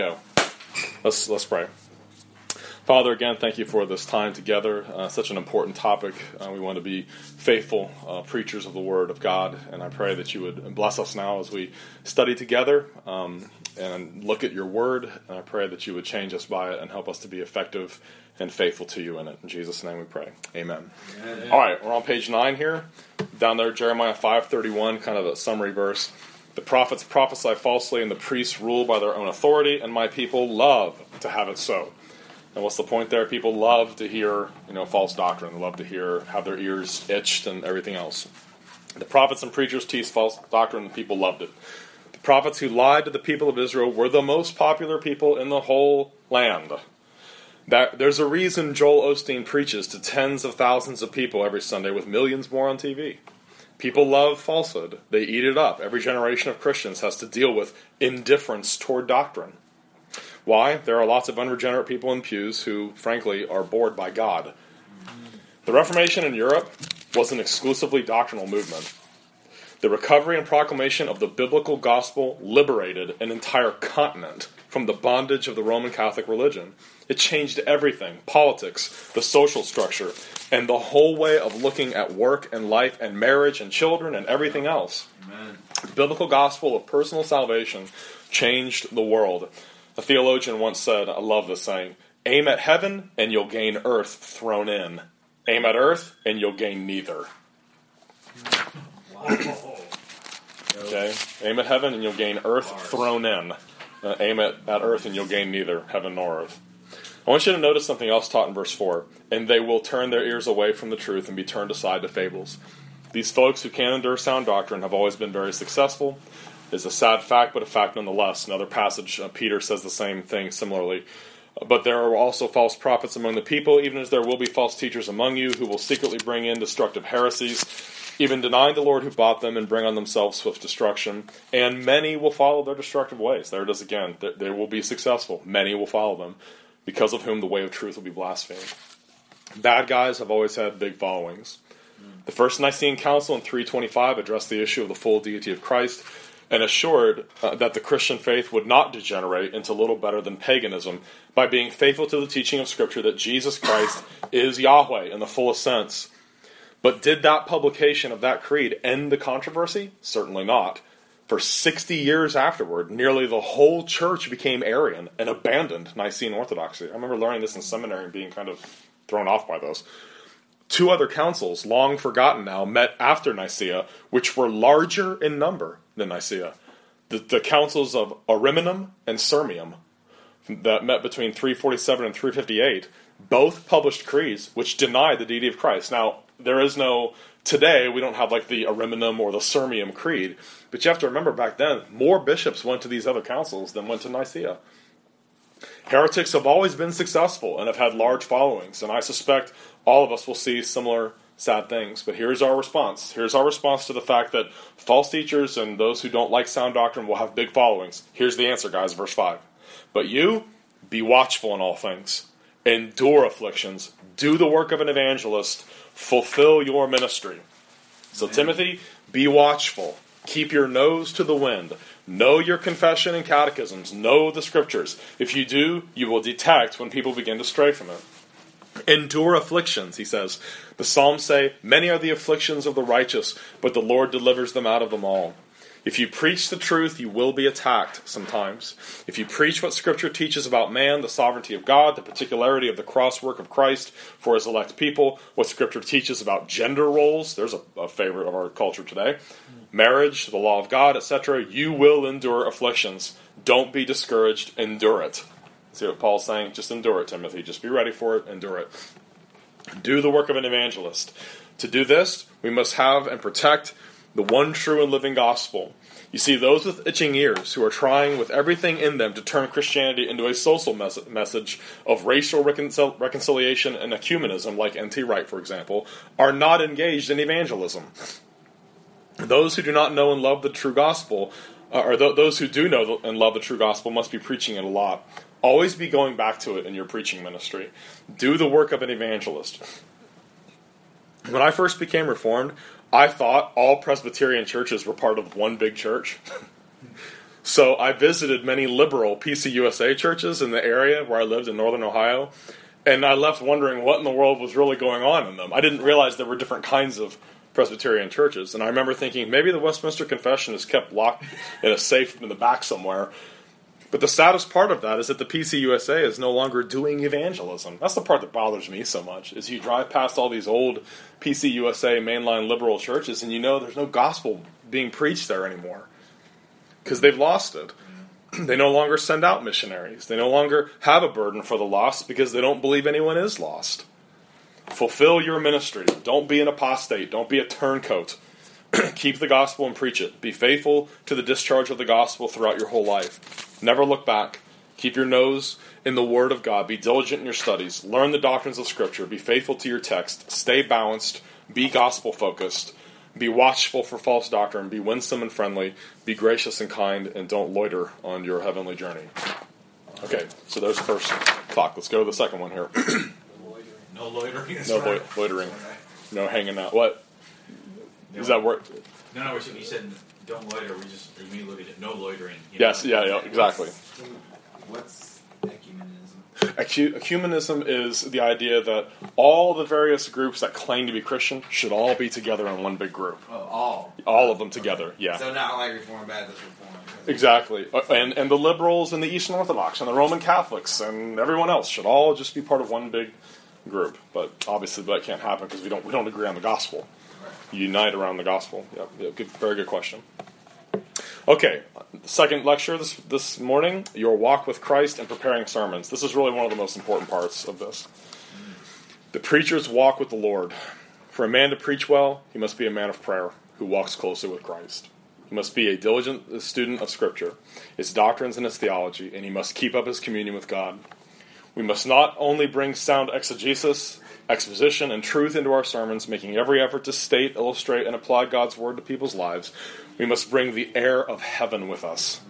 Go. Let's pray. Father, again, thank you for this time together. Such an important topic. We want to be faithful preachers of the Word of God, and I pray that you would bless us now as we study together and look at your Word. And I pray that you would change us by it and help us to be effective and faithful to you in it. In Jesus' name we pray. Amen. Amen. All right, we're on page 9 here. Down there, Jeremiah 5:31, kind of a summary verse. The prophets prophesy falsely, and the priests rule by their own authority, and my people love to have it so. And what's the point there? People love to hear, false doctrine. They love to have their ears itched and everything else. The prophets and preachers teach false doctrine, and the people loved it. The prophets who lied to the people of Israel were the most popular people in the whole land. There's a reason Joel Osteen preaches to tens of thousands of people every Sunday with millions more on TV. People love falsehood. They eat it up. Every generation of Christians has to deal with indifference toward doctrine. Why? There are lots of unregenerate people in pews who, frankly, are bored by God. The Reformation in Europe was an exclusively doctrinal movement. The recovery and proclamation of the biblical gospel liberated an entire continent from the bondage of the Roman Catholic religion. It changed everything: politics, the social structure, and the whole way of looking at work and life and marriage and children and everything else. Amen. The biblical gospel of personal salvation changed the world. A theologian once said, I love this saying, aim at heaven and you'll gain earth thrown in. Aim at earth and you'll gain neither. Wow. Okay? Aim at heaven and you'll gain earth thrown in. Aim at earth and you'll gain neither heaven nor earth. I want you to notice something else taught in verse 4. And they will turn their ears away from the truth and be turned aside to fables. These folks who can't endure sound doctrine have always been very successful. It's a sad fact, but a fact nonetheless. Another passage, Peter says the same thing similarly. But there are also false prophets among the people, even as there will be false teachers among you who will secretly bring in destructive heresies, even denying the Lord who bought them and bring on themselves swift destruction. And many will follow their destructive ways. There it is again. They will be successful. Many will follow them, because of whom the way of truth will be blasphemed. Bad guys have always had big followings. The First Nicene Council in 325 addressed the issue of the full deity of Christ and assured that the Christian faith would not degenerate into little better than paganism by being faithful to the teaching of Scripture that Jesus Christ is Yahweh in the fullest sense. But did that publication of that creed end the controversy? Certainly not. For 60 years afterward, nearly the whole church became Arian and abandoned Nicene orthodoxy. I remember learning this in seminary and being kind of thrown off by those. 2 other councils, long forgotten now, met after Nicaea, which were larger in number than Nicaea. The councils of Ariminum and Sirmium that met between 347 and 358 both published creeds which denied the deity of Christ. Now, today we don't have like the Ariminum or the Sirmium creed, but you have to remember back then, more bishops went to these other councils than went to Nicaea. Heretics have always been successful and have had large followings, and I suspect all of us will see similar sad things. But here's our response. Here's our response to the fact that false teachers and those who don't like sound doctrine will have big followings. Here's the answer, guys, verse 5. But you, be watchful in all things. Endure afflictions. Do the work of an evangelist. Fulfill your ministry. So Timothy, be watchful. Keep your nose to the wind. Know your confession and catechisms. Know the Scriptures. If you do, you will detect when people begin to stray from it. Endure afflictions, he says. The Psalms say, many are the afflictions of the righteous, but the Lord delivers them out of them all. If you preach the truth, you will be attacked sometimes. If you preach what Scripture teaches about man, the sovereignty of God, the particularity of the cross work of Christ for his elect people, what Scripture teaches about gender roles, there's a favorite of our culture today, marriage, the law of God, etc., you will endure afflictions. Don't be discouraged, endure it. See what Paul's saying? Just endure it, Timothy. Just be ready for it, endure it. Do the work of an evangelist. To do this, we must have and protect the one true and living gospel. You see, those with itching ears who are trying with everything in them to turn Christianity into a social message of racial reconciliation and ecumenism, like N.T. Wright, for example, are not engaged in evangelism. Those who do not know and love the true gospel, or those who do know and love the true gospel, must be preaching it a lot. Always be going back to it in your preaching ministry. Do the work of an evangelist. When I first became Reformed, I thought all Presbyterian churches were part of one big church. So I visited many liberal PCUSA churches in the area where I lived in northern Ohio, and I left wondering what in the world was really going on in them. I didn't realize there were different kinds of Presbyterian churches, and I remember thinking maybe the Westminster Confession is kept locked in a safe in the back somewhere. But the saddest part of that is that the PCUSA is no longer doing evangelism. That's the part that bothers me so much, is you drive past all these old PCUSA mainline liberal churches and you know there's no gospel being preached there anymore because they've lost it. They no longer send out missionaries. They no longer have a burden for the lost because they don't believe anyone is lost. Fulfill your ministry. Don't be an apostate. Don't be a turncoat. Keep the gospel and preach it. Be faithful to the discharge of the gospel throughout your whole life. Never look back. Keep your nose in the Word of God. Be diligent in your studies. Learn the doctrines of Scripture. Be faithful to your text. Stay balanced. Be gospel-focused. Be watchful for false doctrine. Be winsome and friendly. Be gracious and kind. And don't loiter on your heavenly journey. Okay, so there's the first thought. Let's go to the second one here. No loitering. No loitering. No hanging out. What? Does that work? No, you said don't loiter. We just immediately look at it. No loitering. Yes, yeah, exactly. What's ecumenism? Ecumenism is the idea that all the various groups that claim to be Christian should all be together in one big group. Oh, all? All of them together, yeah. So not like Reformed Baptist Reformed. Exactly. And the liberals and the Eastern Orthodox and the Roman Catholics and everyone else should all just be part of one big group. But obviously that can't happen because we don't agree on the gospel. Unite around the gospel. Yep, good, very good question. Okay, second lecture this morning, your walk with Christ and preparing sermons. This is really one of the most important parts of this. The preacher's walk with the Lord. For a man to preach well, he must be a man of prayer who walks closely with Christ. He must be a diligent student of Scripture, its doctrines and its theology, and he must keep up his communion with God. We must not only bring sound exegesis, exposition, and truth into our sermons, making every effort to state, illustrate, and apply God's word to people's lives. We must bring the air of heaven with us.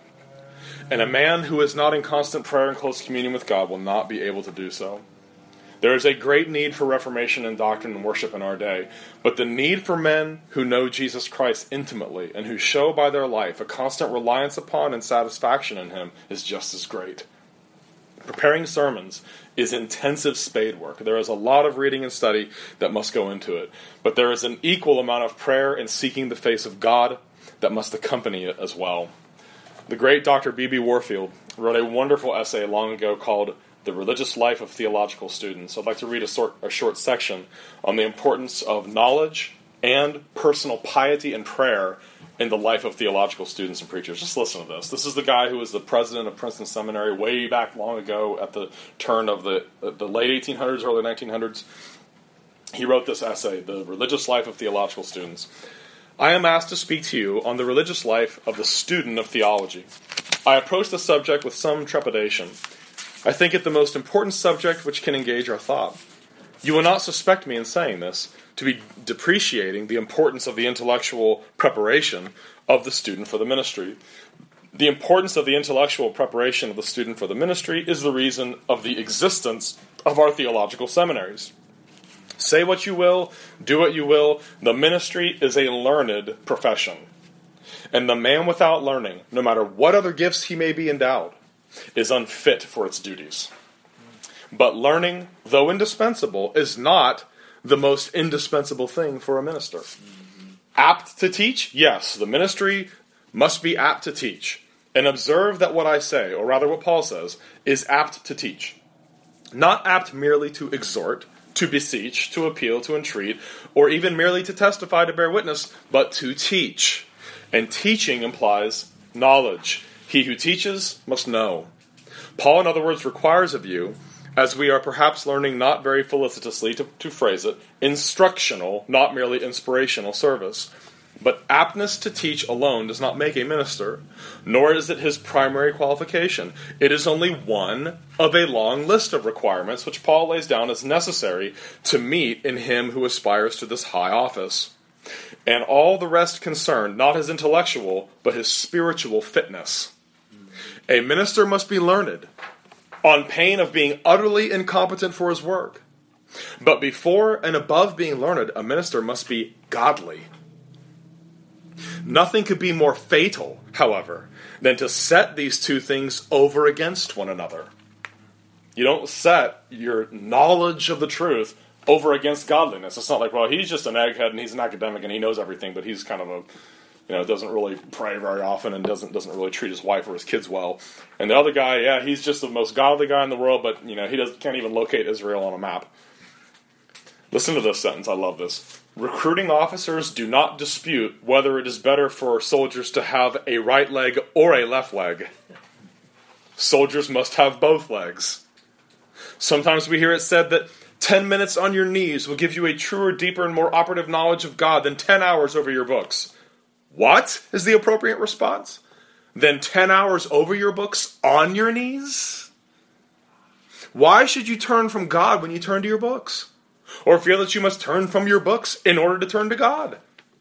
And a man who is not in constant prayer and close communion with God will not be able to do so. There is a great need for reformation in doctrine and worship in our day, but the need for men who know Jesus Christ intimately and who show by their life a constant reliance upon and satisfaction in him is just as great. Preparing sermons is intensive spade work. There is a lot of reading and study that must go into it. But there is an equal amount of prayer and seeking the face of God that must accompany it as well. The great Dr. B.B. Warfield wrote a wonderful essay long ago called The Religious Life of Theological Students. I'd like to read a short section on the importance of knowledge and personal piety and prayer in the life of theological students and preachers. Just listen to this. This is the guy who was the president of Princeton Seminary way back long ago at the turn of the late 1800s, early 1900s. He wrote this essay, The Religious Life of Theological Students. I am asked to speak to you on the religious life of the student of theology. I approach the subject with some trepidation. I think it the most important subject which can engage our thought. You will not suspect me in saying this to be depreciating the importance of the intellectual preparation of the student for the ministry. The importance of the intellectual preparation of the student for the ministry is the reason of the existence of our theological seminaries. Say what you will, do what you will, the ministry is a learned profession. And the man without learning, no matter what other gifts he may be endowed, is unfit for its duties. But learning, though indispensable, is not the most indispensable thing for a minister. Apt to teach? Yes, the ministry must be apt to teach. And observe that what I say, or rather what Paul says, is apt to teach. Not apt merely to exhort, to beseech, to appeal, to entreat, or even merely to testify, to bear witness, but to teach. And teaching implies knowledge. He who teaches must know. Paul, in other words, requires of you, as we are perhaps learning not very felicitously to phrase it, instructional, not merely inspirational service. But aptness to teach alone does not make a minister, nor is it his primary qualification. It is only one of a long list of requirements which Paul lays down as necessary to meet in him who aspires to this high office. And all the rest concern not his intellectual, but his spiritual fitness. A minister must be learned, on pain of being utterly incompetent for his work. But before and above being learned, a minister must be godly. Nothing could be more fatal, however, than to set these two things over against one another. You don't set your knowledge of the truth over against godliness. It's not like, well, he's just an egghead and he's an academic and he knows everything, but he's kind of a, doesn't really pray very often and doesn't really treat his wife or his kids well. And the other guy, yeah, he's just the most godly guy in the world, but he can't even locate Israel on a map. Listen to this sentence. I love this. Recruiting officers do not dispute whether it is better for soldiers to have a right leg or a left leg. Soldiers must have both legs. Sometimes we hear it said that 10 minutes on your knees will give you a truer, deeper, and more operative knowledge of God than 10 hours over your books. What is the appropriate response? Then 10 hours over your books on your knees? Why should you turn from God when you turn to your books? Or feel that you must turn from your books in order to turn to God?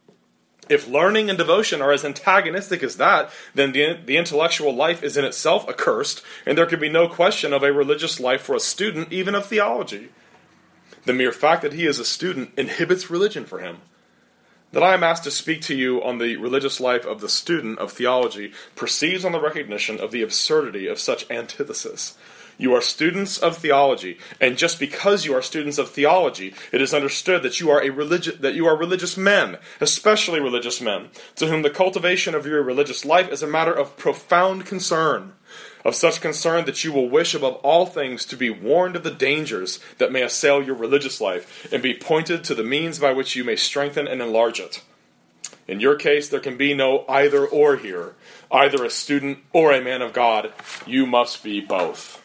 If learning and devotion are as antagonistic as that, then the intellectual life is in itself accursed, and there can be no question of a religious life for a student, even of theology. The mere fact that he is a student inhibits religion for him. That I am asked to speak to you on the religious life of the student of theology proceeds on the recognition of the absurdity of such antithesis. You are students of theology, and just because you are students of theology, it is understood that you are religious men, especially religious men, to whom the cultivation of your religious life is a matter of profound concern, of such concern that you will wish above all things to be warned of the dangers that may assail your religious life, and be pointed to the means by which you may strengthen and enlarge it. In your case, there can be no either or here, either a student or a man of God. You must be both.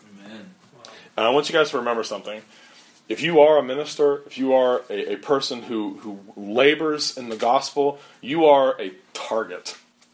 And I want you guys to remember something. If you are a minister, if you are a person who labors in the gospel, you are a target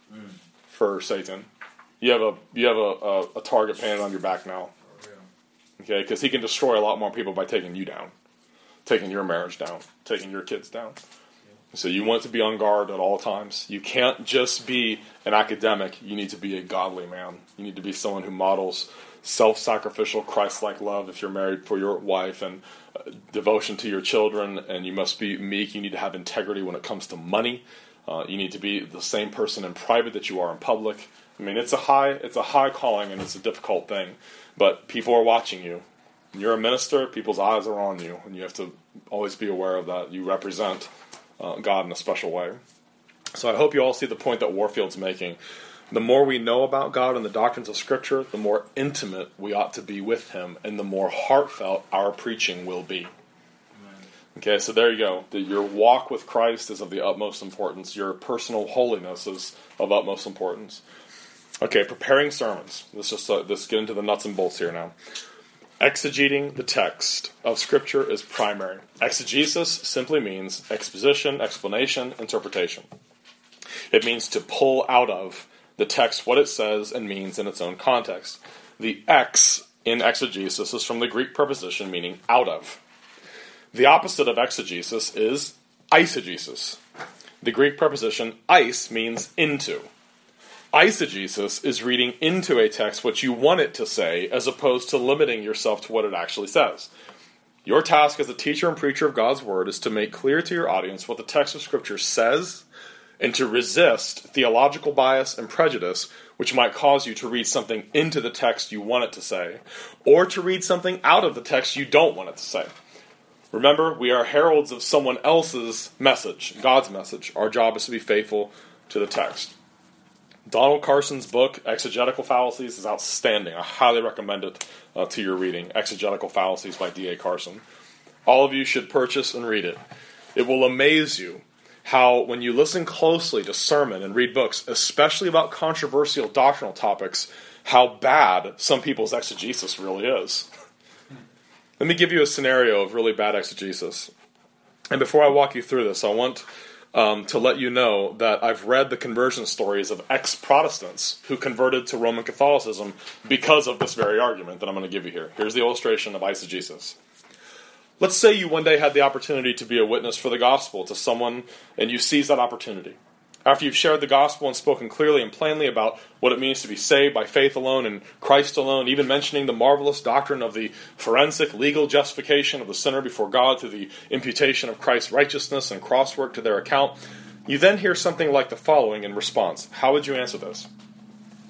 for Satan. You have a target painted on your back now. Okay, because he can destroy a lot more people by taking you down, taking your marriage down, taking your kids down. So you want to be on guard at all times. You can't just be an academic. You need to be a godly man. You need to be someone who models self-sacrificial, Christ-like love if you're married for your wife, and devotion to your children, and you must be meek. You need to have integrity when it comes to money. You need to be the same person in private that you are in public. I mean, it's a high calling, and it's a difficult thing, but people are watching you. When you're a minister, people's eyes are on you, and you have to always be aware of that. You represent God in a special way. So I hope you all see the point that Warfield's making. The more we know about God and the doctrines of Scripture, the more intimate we ought to be with Him, and the more heartfelt our preaching will be. Amen. Okay, so there you go. Your walk with Christ is of the utmost importance. Your personal holiness is of utmost importance. Okay, preparing sermons. Let's get into the nuts and bolts here now. Exegeting the text of Scripture is primary. Exegesis simply means exposition, explanation, interpretation. It means to pull out of the text what it says and means in its own context. The ex in exegesis is from the Greek preposition meaning out of. The opposite of exegesis is eisegesis. The Greek preposition eis means into. Eisegesis is reading into a text what you want it to say, as opposed to limiting yourself to what it actually says. Your task as a teacher and preacher of God's Word is to make clear to your audience what the text of Scripture says, and to resist theological bias and prejudice, which might cause you to read something into the text you want it to say, or to read something out of the text you don't want it to say. Remember, we are heralds of someone else's message, God's message. Our job is to be faithful to the text. Donald Carson's book, Exegetical Fallacies, is outstanding. I highly recommend it to your reading. Exegetical Fallacies by D.A. Carson. All of you should purchase and read it. It will amaze you how, when you listen closely to sermon and read books, especially about controversial doctrinal topics, how bad some people's exegesis really is. Let me give you a scenario of really bad exegesis. And before I walk you through this, I want to let you know that I've read the conversion stories of ex-Protestants who converted to Roman Catholicism because of this very argument that I'm going to give you here. Here's the illustration of eisegesis. Let's say you one day had the opportunity to be a witness for the gospel to someone, and you seize that opportunity. After you've shared the gospel and spoken clearly and plainly about what it means to be saved by faith alone and Christ alone, even mentioning the marvelous doctrine of the forensic legal justification of the sinner before God through the imputation of Christ's righteousness and crosswork to their account, you then hear something like the following in response. How would you answer this?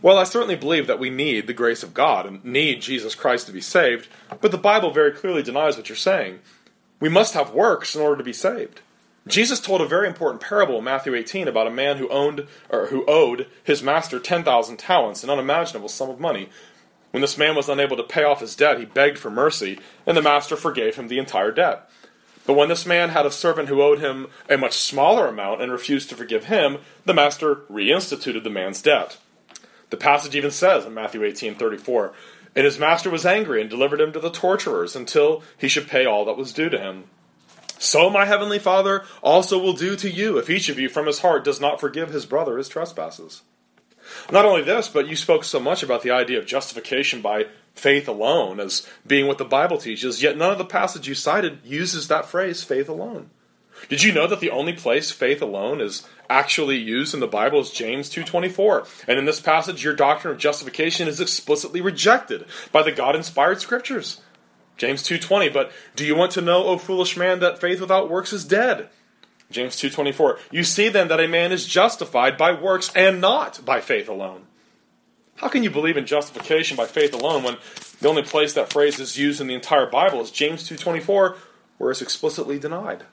Well, I certainly believe that we need the grace of God and need Jesus Christ to be saved, but the Bible very clearly denies what you're saying. We must have works in order to be saved. Jesus told a very important parable in Matthew 18 about a man who owed his master 10,000 talents, an unimaginable sum of money. When this man was unable to pay off his debt, he begged for mercy, and the master forgave him the entire debt. But when this man had a servant who owed him a much smaller amount and refused to forgive him, the master reinstituted the man's debt. The passage even says in Matthew 18:34, "And his master was angry and delivered him to the torturers until he should pay all that was due to him. So my heavenly Father also will do to you if each of you from his heart does not forgive his brother his trespasses." Not only this, but you spoke so much about the idea of justification by faith alone as being what the Bible teaches, yet none of the passage you cited uses that phrase, faith alone. Did you know that the only place faith alone is actually used in the Bible is James 2:24? And in this passage, your doctrine of justification is explicitly rejected by the God-inspired Scriptures. James 2:20, "But do you want to know, O foolish man, that faith without works is dead?" James 2:24, "You see then that a man is justified by works and not by faith alone." How can you believe in justification by faith alone when the only place that phrase is used in the entire Bible is James 2:24, where it's explicitly denied?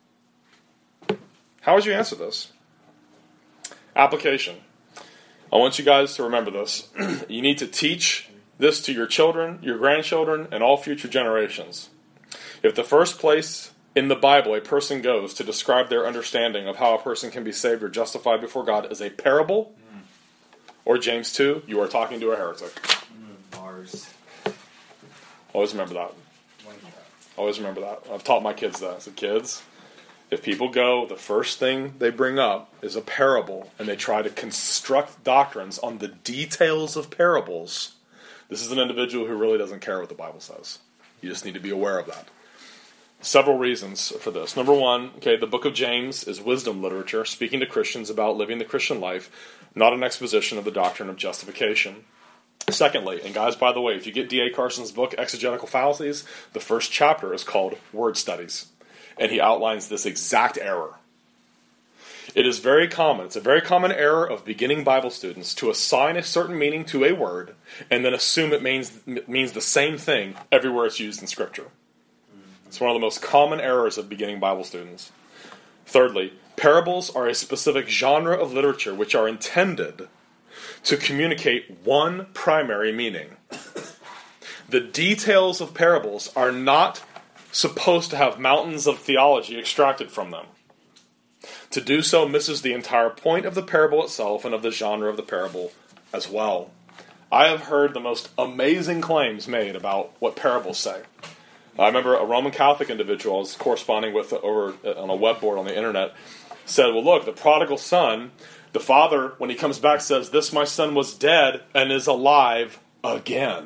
How would you answer this? Application. I want you guys to remember this. You need to teach this to your children, your grandchildren, and all future generations. If the first place in the Bible a person goes to describe their understanding of how a person can be saved or justified before God is a parable, or James 2, you are talking to a heretic. Bars. Always remember that. Always remember that. I've taught my kids that. I said, kids, if people go, the first thing they bring up is a parable, and they try to construct doctrines on the details of parables, this is an individual who really doesn't care what the Bible says. You just need to be aware of that. Several reasons for this. Number one, the book of James is wisdom literature, speaking to Christians about living the Christian life, not an exposition of the doctrine of justification. Secondly, and guys, by the way, if you get D.A. Carson's book, Exegetical Fallacies, the first chapter is called Word Studies, and he outlines this exact error. It is very common, it's a very common error of beginning Bible students to assign a certain meaning to a word and then assume it means the same thing everywhere it's used in Scripture. It's one of the most common errors of beginning Bible students. Thirdly, parables are a specific genre of literature which are intended to communicate one primary meaning. The details of parables are not supposed to have mountains of theology extracted from them. To do so misses the entire point of the parable itself and of the genre of the parable as well. I have heard the most amazing claims made about what parables say. I remember a Roman Catholic individual I was corresponding with over on a web board on the internet said, well, look, the prodigal son, the father, when he comes back, says, "This my son was dead and is alive again."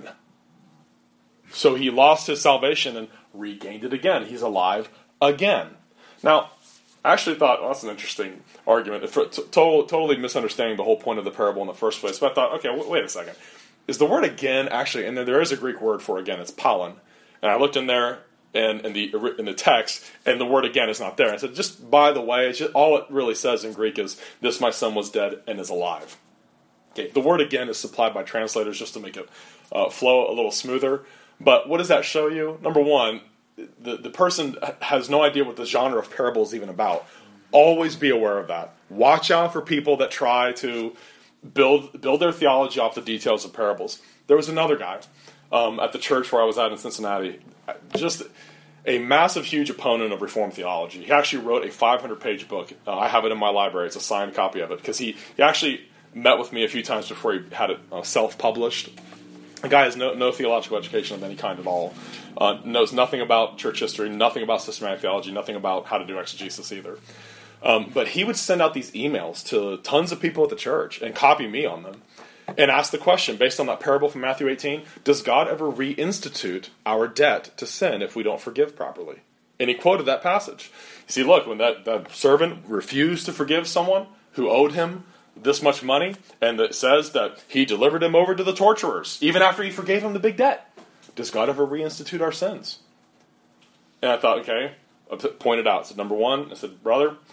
So he lost his salvation and regained it again. He's alive again. Now, I actually thought, well, that's an interesting argument. Totally misunderstanding the whole point of the parable in the first place. But I thought, okay, wait a second. Is the word again actually, and there is a Greek word for again, it's palin. And I looked in there in the text, and the word again is not there. I said, just by the way, all it really says in Greek is, "This my son was dead and is alive." Okay, the word again is supplied by translators just to make it flow a little smoother. But what does that show you? Number one, the person has no idea what the genre of parable is even about. Always be aware of that. Watch out for people that try to build their theology off the details of parables. There was another guy at the church where I was at in Cincinnati, just a massive, huge opponent of Reformed theology. He actually wrote a 500-page book. I have it in my library. It's a signed copy of it, because he actually met with me a few times before he had it self-published. The guy has no theological education of any kind at all. Knows nothing about church history, nothing about systematic theology, nothing about how to do exegesis either. But he would send out these emails to tons of people at the church and copy me on them and ask the question, based on that parable from Matthew 18, does God ever reinstitute our debt to sin if we don't forgive properly? And he quoted that passage. You see, look, when that servant refused to forgive someone who owed him this much money, and it says that he delivered him over to the torturers, even after he forgave him the big debt, does God ever reinstitute our sins? And I thought, okay, I pointed out. I said, number one, I said, brother,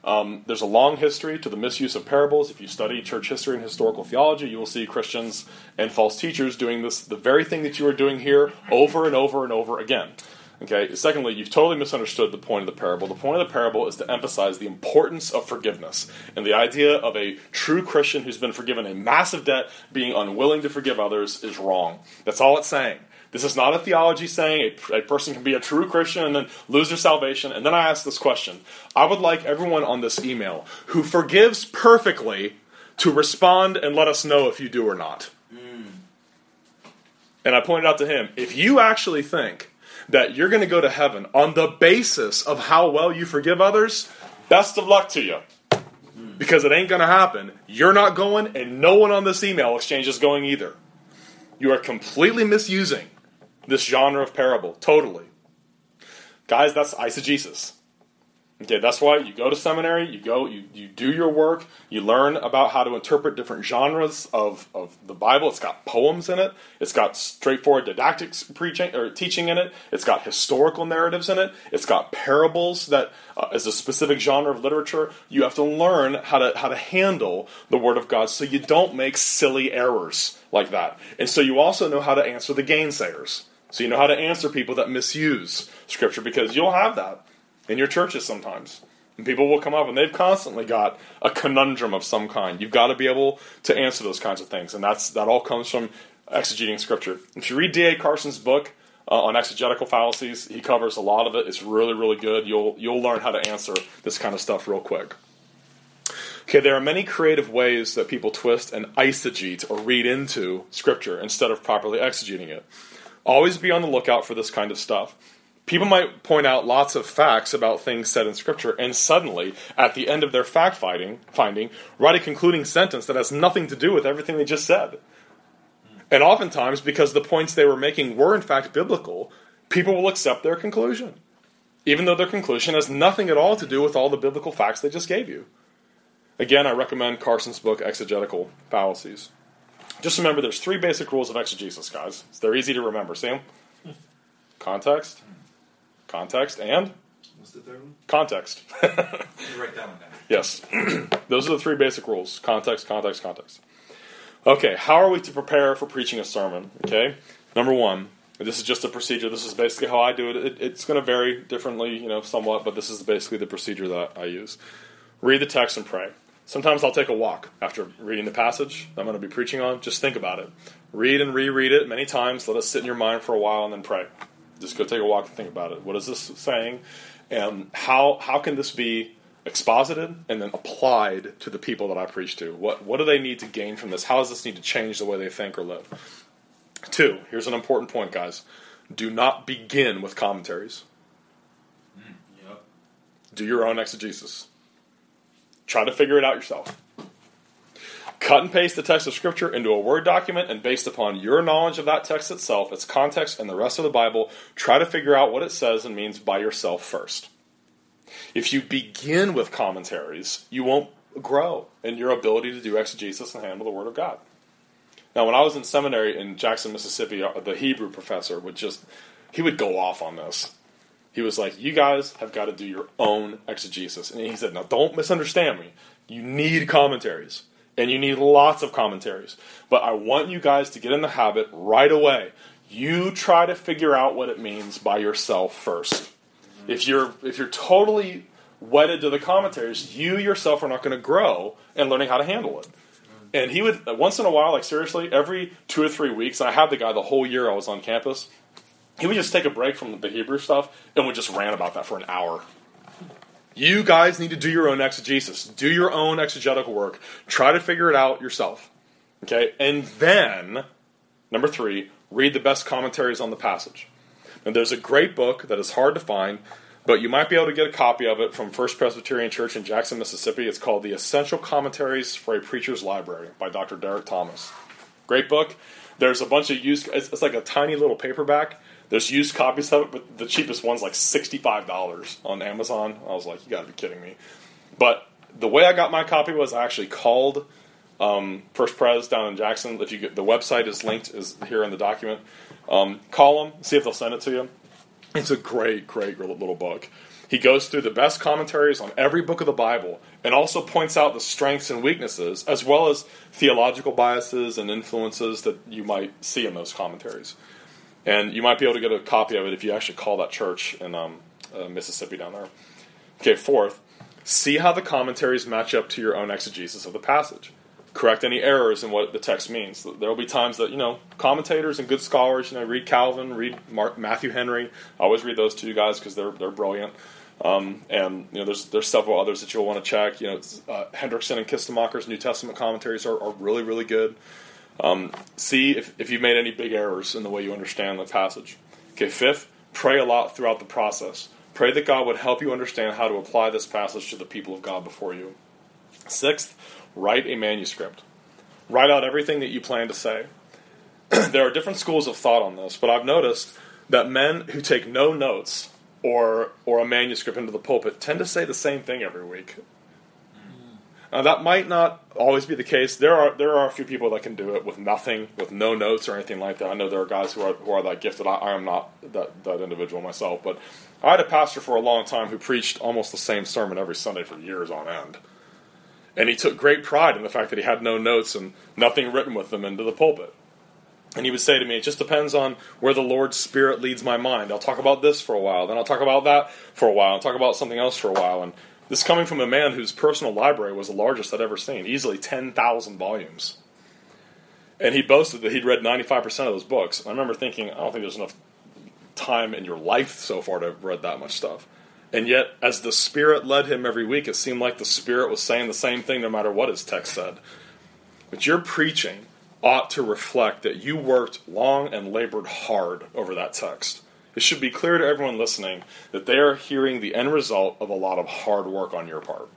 There's a long history to the misuse of parables. If you study church history and historical theology, you will see Christians and false teachers doing this, the very thing that you are doing here, over and over and over again. Okay. Secondly, you've totally misunderstood the point of the parable. The point of the parable is to emphasize the importance of forgiveness and the idea of a true Christian who's been forgiven a massive debt being unwilling to forgive others is wrong. That's all it's saying. This is not a theology saying a person can be a true Christian and then lose their salvation. And then I ask this question. I would like everyone on this email who forgives perfectly to respond and let us know if you do or not. And I pointed out to him, if you actually think that you're going to go to heaven on the basis of how well you forgive others, best of luck to you. Because it ain't going to happen. You're not going, and no one on this email exchange is going either. You are completely misusing this genre of parable. Totally. Guys, that's eisegesis. Okay, that's why you go to seminary, you do your work, you learn about how to interpret different genres of the Bible. It's got poems in it, it's got straightforward didactics preaching or teaching in it, it's got historical narratives in it, it's got parables that is a specific genre of literature. You have to learn how to handle the Word of God so you don't make silly errors like that. And so you also know how to answer the gainsayers. So you know how to answer people that misuse Scripture, because you'll have that in your churches sometimes. And people will come up and they've constantly got a conundrum of some kind. You've got to be able to answer those kinds of things. And that all comes from exegeting Scripture. If you read D.A. Carson's book on exegetical fallacies, he covers a lot of it. It's really, really good. You'll learn how to answer this kind of stuff real quick. Okay, there are many creative ways that people twist and eisegete or read into Scripture instead of properly exegeting it. Always be on the lookout for this kind of stuff. People might point out lots of facts about things said in Scripture, and suddenly, at the end of their fact-finding, write a concluding sentence that has nothing to do with everything they just said. And oftentimes, because the points they were making were in fact biblical, people will accept their conclusion, even though their conclusion has nothing at all to do with all the biblical facts they just gave you. Again, I recommend Carson's book, Exegetical Fallacies. Just remember, there's 3 basic rules of exegesis, guys. They're easy to remember. See them? Context, and? What's the third one? Context. You write that one down. Yes. Those are the 3 basic rules. Context. Okay, how are we to prepare for preaching a sermon? Okay, number 1, this is just a procedure. This is basically how I do it. It's going to vary differently, somewhat, but this is basically the procedure that I use. Read the text and pray. Sometimes I'll take a walk after reading the passage I'm going to be preaching on. Just think about it. Read and reread it many times. Let it sit in your mind for a while and then pray. Just go take a walk and think about it. What is this saying? And how can this be exposited and then applied to the people that I preach to? What do they need to gain from this? How does this need to change the way they think or live? 2, here's an important point, guys. Do not begin with commentaries. Yep. Do your own exegesis. Try to figure it out yourself. Cut and paste the text of Scripture into a Word document, and based upon your knowledge of that text itself, its context, and the rest of the Bible, try to figure out what it says and means by yourself first. If you begin with commentaries, you won't grow in your ability to do exegesis and handle the Word of God. Now, when I was in seminary in Jackson, Mississippi, the Hebrew professor he would go off on this. He was like, you guys have got to do your own exegesis. And he said, now don't misunderstand me. You need commentaries. And you need lots of commentaries. But I want you guys to get in the habit right away. You try to figure out what it means by yourself first. If you're totally wedded to the commentaries, you yourself are not going to grow in learning how to handle it. And he would, once in a while, like seriously, every 2 or 3 weeks, and I had the guy the whole year I was on campus, he would just take a break from the Hebrew stuff and would just rant about that for an hour. You guys need to do your own exegesis. Do your own exegetical work. Try to figure it out yourself. Okay? And then, number 3, read the best commentaries on the passage. And there's a great book that is hard to find, but you might be able to get a copy of it from First Presbyterian Church in Jackson, Mississippi. It's called The Essential Commentaries for a Preacher's Library by Dr. Derek Thomas. Great book. There's a bunch of used, it's like a tiny little paperback. There's used copies of it, but the cheapest one's like $65 on Amazon. I was like, you gotta be kidding me. But the way I got my copy was I actually called First Pres down in Jackson. If you get, the website is linked is here in the document. Call them, see if they'll send it to you. It's a great little book. He goes through the best commentaries on every book of the Bible and also points out the strengths and weaknesses, as well as theological biases and influences that you might see in those commentaries. And you might be able to get a copy of it if you actually call that church in Mississippi down there. Okay, fourth, see how the commentaries match up to your own exegesis of the passage. Correct any errors in what the text means. There will be times that, commentators and good scholars, read Calvin, read Matthew Henry. I always read those two guys because they're brilliant. And there's several others that you'll want to check. Hendrickson and Kistemacher's New Testament commentaries are really, really good. See if you've made any big errors in the way you understand the passage. Okay, fifth, pray a lot throughout the process. Pray that God would help you understand how to apply this passage to the people of God before you. Sixth, write a manuscript. Write out everything that you plan to say. There are different schools of thought on this, but I've noticed that men who take no notes or a manuscript into the pulpit tend to say the same thing every week. That might not always be the case. There are a few people that can do it with nothing, with no notes or anything like that. I know there are guys who are that gifted. I am not that individual myself, but I had a pastor for a long time who preached almost the same sermon every Sunday for years on end. And he took great pride in the fact that he had no notes and nothing written with them into the pulpit. And he would say to me, it just depends on where the Lord's Spirit leads my mind. I'll talk about this for a while, then I'll talk about that for a while, and talk about something else for a while. And this coming from a man whose personal library was the largest I'd ever seen, easily 10,000 volumes. And he boasted that he'd read 95% of those books. And I remember thinking, I don't think there's enough time in your life so far to have read that much stuff. And yet, as the Spirit led him every week, it seemed like the Spirit was saying the same thing no matter what his text said. But your preaching ought to reflect that you worked long and labored hard over that text. It should be clear to everyone listening that they are hearing the end result of a lot of hard work on your part.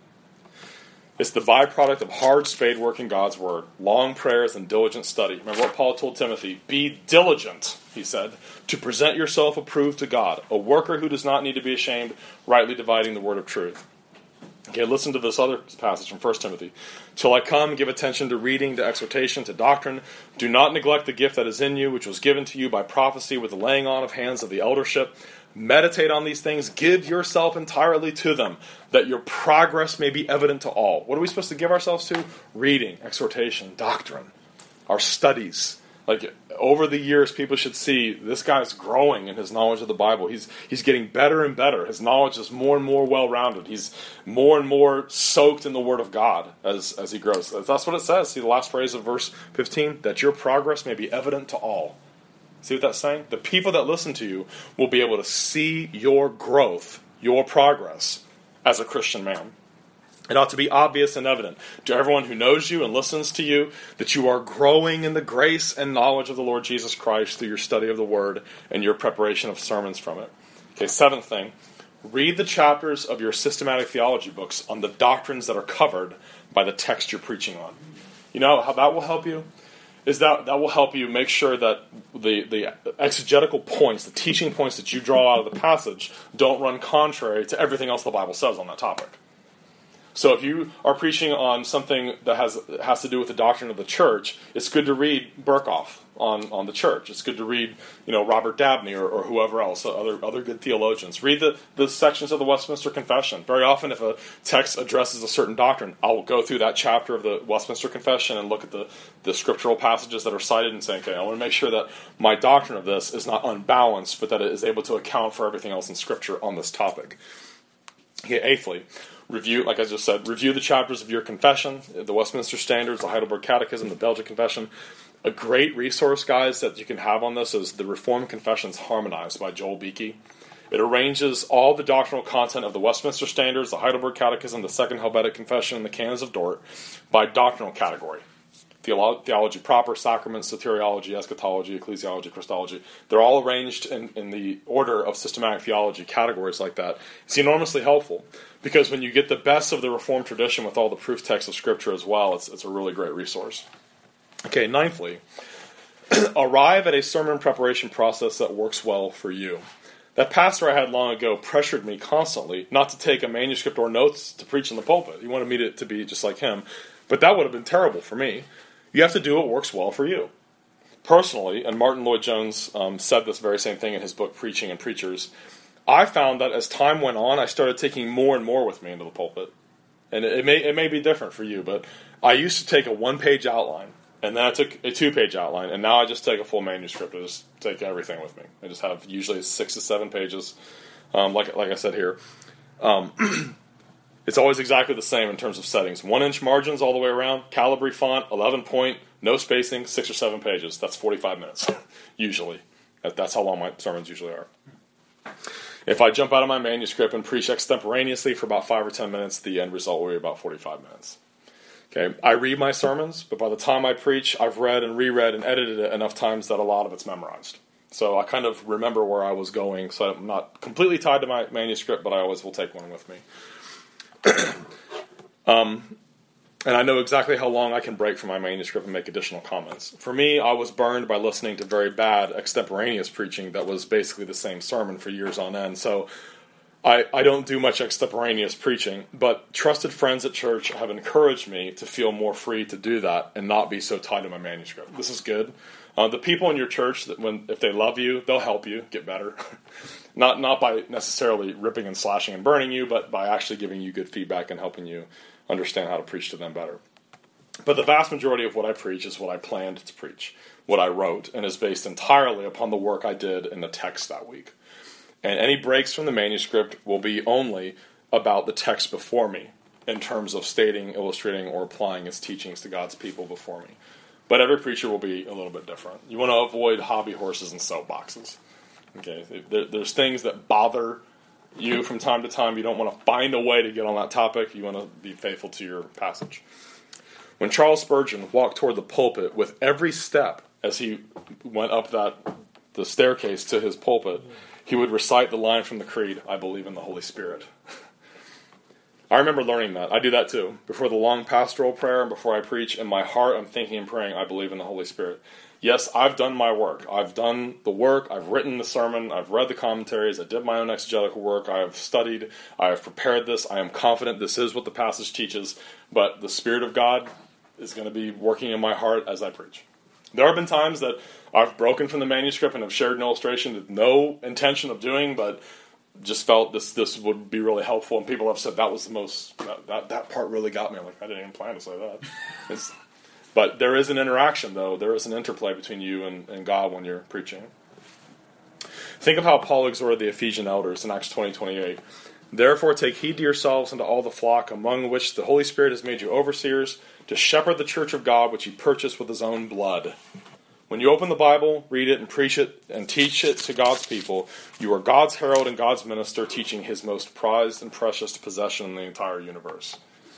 It's the byproduct of hard spade work in God's Word, long prayers and diligent study. Remember what Paul told Timothy? Be diligent, he said, to present yourself approved to God, a worker who does not need to be ashamed, rightly dividing the word of truth. Okay, listen to this other passage from 1 Timothy. Till I come, give attention to reading, to exhortation, to doctrine. Do not neglect the gift that is in you, which was given to you by prophecy with the laying on of hands of the eldership. Meditate on these things. Give yourself entirely to them, that your progress may be evident to all. What are we supposed to give ourselves to? Reading, exhortation, doctrine, our studies. Like, over the years, people should see this guy's growing in his knowledge of the Bible. He's getting better and better. His knowledge is more and more well-rounded. He's more and more soaked in the Word of God as he grows. That's what it says. See the last phrase of verse 15? That your progress may be evident to all. See what that's saying? The people that listen to you will be able to see your growth, your progress as a Christian man. It ought to be obvious and evident to everyone who knows you and listens to you that you are growing in the grace and knowledge of the Lord Jesus Christ through your study of the Word and your preparation of sermons from it. Okay, seventh thing, read the chapters of your systematic theology books on the doctrines that are covered by the text you're preaching on. You know how that will help you? Is that will help you make sure that the exegetical points, the teaching points that you draw out of the passage don't run contrary to everything else the Bible says on that topic. So if you are preaching on something that has to do with the doctrine of the church, it's good to read Berkhoff on the church. It's good to read, Robert Dabney or whoever else, other good theologians. Read the sections of the Westminster Confession. Very often, if a text addresses a certain doctrine, I'll go through that chapter of the Westminster Confession and look at the scriptural passages that are cited and say, okay, I want to make sure that my doctrine of this is not unbalanced, but that it is able to account for everything else in Scripture on this topic. Okay, eighthly, review the chapters of your confession, the Westminster Standards, the Heidelberg Catechism, the Belgic Confession. A great resource, guys, that you can have on this is the Reformed Confessions Harmonized by Joel Beeke. It arranges all the doctrinal content of the Westminster Standards, the Heidelberg Catechism, the Second Helvetic Confession, and the Canons of Dort by doctrinal category. Theology proper, sacraments, soteriology, eschatology, ecclesiology, Christology. They're all arranged in the order of systematic theology, categories like that. It's enormously helpful because when you get the best of the Reformed tradition with all the proof texts of Scripture as well, it's a really great resource. Okay, ninthly, arrive at a sermon preparation process that works well for you. That pastor I had long ago pressured me constantly not to take a manuscript or notes to preach in the pulpit. He wanted me to be just like him, but that would have been terrible for me. You have to do what works well for you. Personally, and Martin Lloyd-Jones said this very same thing in his book, Preaching and Preachers, I found that as time went on, I started taking more and more with me into the pulpit. And it may be different for you, but I used to take a 1-page outline, and then I took a 2-page outline, and now I just take a full manuscript. I just take everything with me. I just have usually 6 to 7 pages, like I said here. It's always exactly the same in terms of settings. 1-inch margins all the way around, Calibri font, 11 point, no spacing, 6 or 7 pages. That's 45 minutes, usually. That's how long my sermons usually are. If I jump out of my manuscript and preach extemporaneously for about 5 or 10 minutes, the end result will be about 45 minutes. Okay, I read my sermons, but by the time I preach, I've read and reread and edited it enough times that a lot of it's memorized. So I kind of remember where I was going, so I'm not completely tied to my manuscript, but I always will take one with me. And I know exactly how long I can break from my manuscript and make additional comments. For me, I was burned by listening to very bad extemporaneous preaching that was basically the same sermon for years on end. So I don't do much extemporaneous preaching, but trusted friends at church have encouraged me to feel more free to do that and not be so tied to my manuscript. This is good. The people in your church, if they love you, they'll help you get better. Not by necessarily ripping and slashing and burning you, but by actually giving you good feedback and helping you understand how to preach to them better. But the vast majority of what I preach is what I planned to preach, what I wrote, and is based entirely upon the work I did in the text that week. And any breaks from the manuscript will be only about the text before me, in terms of stating, illustrating, or applying its teachings to God's people before me. But every preacher will be a little bit different. You want to avoid hobby horses and soapboxes. Okay, there's things that bother you from time to time. You don't want to find a way to get on that topic. You want to be faithful to your passage. When Charles Spurgeon walked toward the pulpit, with every step as he went up the staircase to his pulpit, he would recite the line from the Creed, "I believe in the Holy Spirit." I remember learning that. I do that too. Before the long pastoral prayer and before I preach, in my heart I'm thinking and praying, I believe in the Holy Spirit. Yes, I've done my work. I've done the work. I've written the sermon. I've read the commentaries. I did my own exegetical work. I have studied. I have prepared this. I am confident this is what the passage teaches. But the Spirit of God is going to be working in my heart as I preach. There have been times that I've broken from the manuscript and have shared an illustration with no intention of doing, but just felt this would be really helpful. And people have said that was the most, that part really got me. I'm like, I didn't even plan to say that. But there is an interaction, though. There is an interplay between you and God when you're preaching. Think of how Paul exhorted the Ephesian elders in Acts 20:28. Therefore take heed to yourselves and to all the flock, among which the Holy Spirit has made you overseers, to shepherd the church of God, which he purchased with his own blood. When you open the Bible, read it, and preach it, and teach it to God's people, you are God's herald and God's minister, teaching his most prized and precious possession in the entire universe.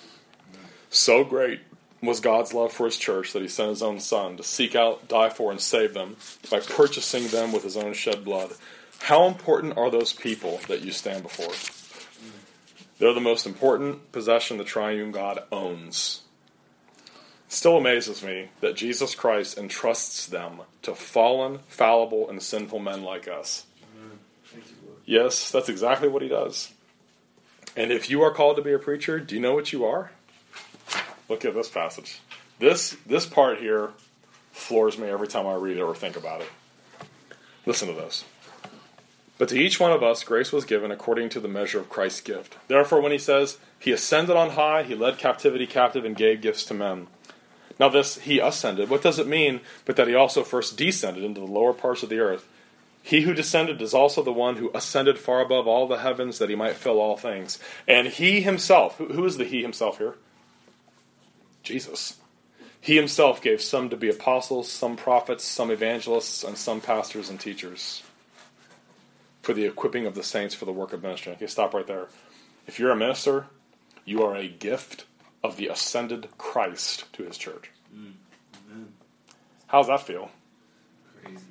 So great was God's love for his church that he sent his own son to seek out, die for, and save them by purchasing them with his own shed blood. How important are those people that you stand before? They're the most important possession the triune God owns. It still amazes me that Jesus Christ entrusts them to fallen, fallible, and sinful men like us. Yes, that's exactly what he does. And if you are called to be a preacher, do you know what you are? Look at this passage. This part here floors me every time I read it or think about it. Listen to this. But to each one of us grace was given according to the measure of Christ's gift. Therefore, when he says, he ascended on high, he led captivity captive and gave gifts to men. Now this, he ascended, what does it mean but that he also first descended into the lower parts of the earth? He who descended is also the one who ascended far above all the heavens that he might fill all things. And he himself, who is the he himself here? Jesus. He himself gave some to be apostles, some prophets, some evangelists, and some pastors and teachers for the equipping of the saints for the work of ministry. Okay, stop right there. If you're a minister, you are a gift of the ascended Christ to his church. How does that feel? Crazy.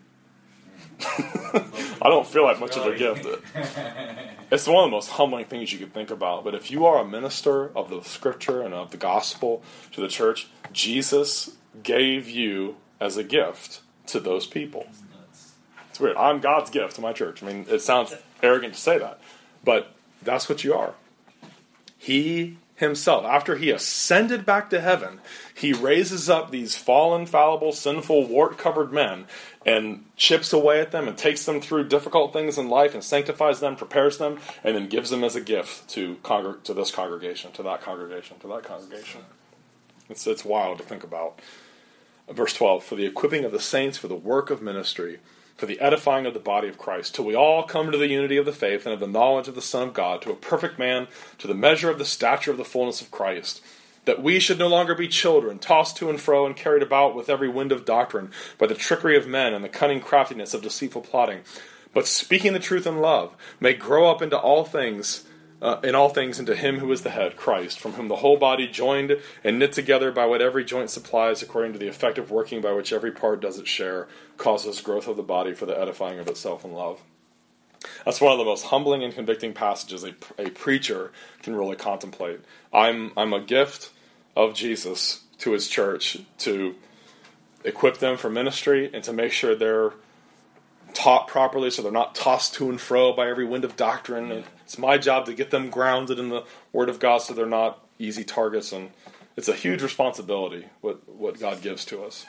I don't feel like much of a gift. It's one of the most humbling things you could think about. But if you are a minister of the scripture and of the gospel to the church, Jesus gave you as a gift to those people. It's weird. I'm God's gift to my church. I it sounds arrogant to say that, but that's what you are. He himself, after he ascended back to heaven, he raises up these fallen, fallible, sinful, wart-covered men and chips away at them and takes them through difficult things in life and sanctifies them, prepares them, and then gives them as a gift to this congregation, to that congregation, to that congregation. It's wild to think about. Verse 12, for the equipping of the saints for the work of ministry, for the edifying of the body of Christ, till we all come to the unity of the faith and of the knowledge of the Son of God, to a perfect man, to the measure of the stature of the fullness of Christ, that we should no longer be children, tossed to and fro and carried about with every wind of doctrine, by the trickery of men and the cunning craftiness of deceitful plotting, but speaking the truth in love, may grow up into all things, into him who is the head, Christ, from whom the whole body, joined and knit together by what every joint supplies, according to the effective working by which every part does its share, causes growth of the body for the edifying of itself in love. That's one of the most humbling and convicting passages a preacher can really contemplate. I'm a gift of Jesus to his church to equip them for ministry and to make sure they're taught properly so they're not tossed to and fro by every wind of doctrine. And it's my job to get them grounded in the Word of God so they're not easy targets. And it's a huge responsibility what God gives to us.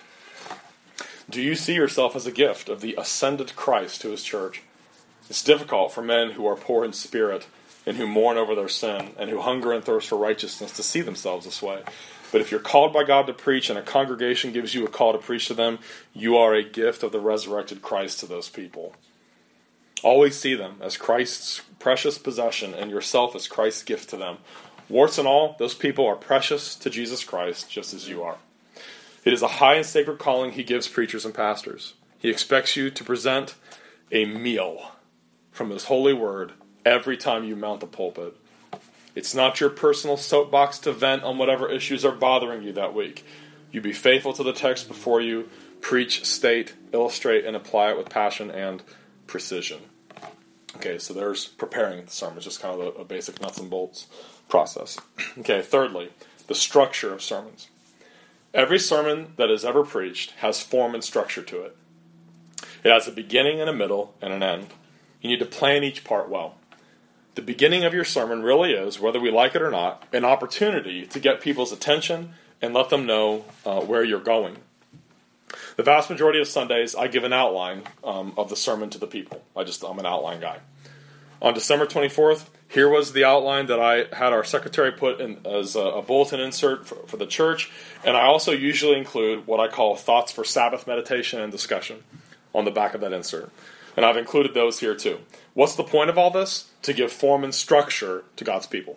Do you see yourself as a gift of the ascended Christ to his church? It's difficult for men who are poor in spirit and who mourn over their sin and who hunger and thirst for righteousness to see themselves this way. But if you're called by God to preach and a congregation gives you a call to preach to them, you are a gift of the resurrected Christ to those people. Always see them as Christ's precious possession and yourself as Christ's gift to them. Warts and all, those people are precious to Jesus Christ just as you are. It is a high and sacred calling he gives preachers and pastors. He expects you to present a meal from his holy word every time you mount the pulpit. It's not your personal soapbox to vent on whatever issues are bothering you that week. You be faithful to the text before you, preach, state, illustrate, and apply it with passion and precision. Okay, so there's preparing the sermon, just kind of a basic nuts and bolts process. Okay, thirdly, the structure of sermons. Every sermon that is ever preached has form and structure to it. It has a beginning and a middle and an end. You need to plan each part well. The beginning of your sermon really is, whether we like it or not, an opportunity to get people's attention and let them know where you're going. The vast majority of Sundays, I give an outline of the sermon to the people. I'm an outline guy. On December 24th, here was the outline that I had our secretary put in as a bulletin insert for the church, and I also usually include what I call thoughts for Sabbath meditation and discussion on the back of that insert. And I've included those here too. What's the point of all this? To give form and structure to God's people.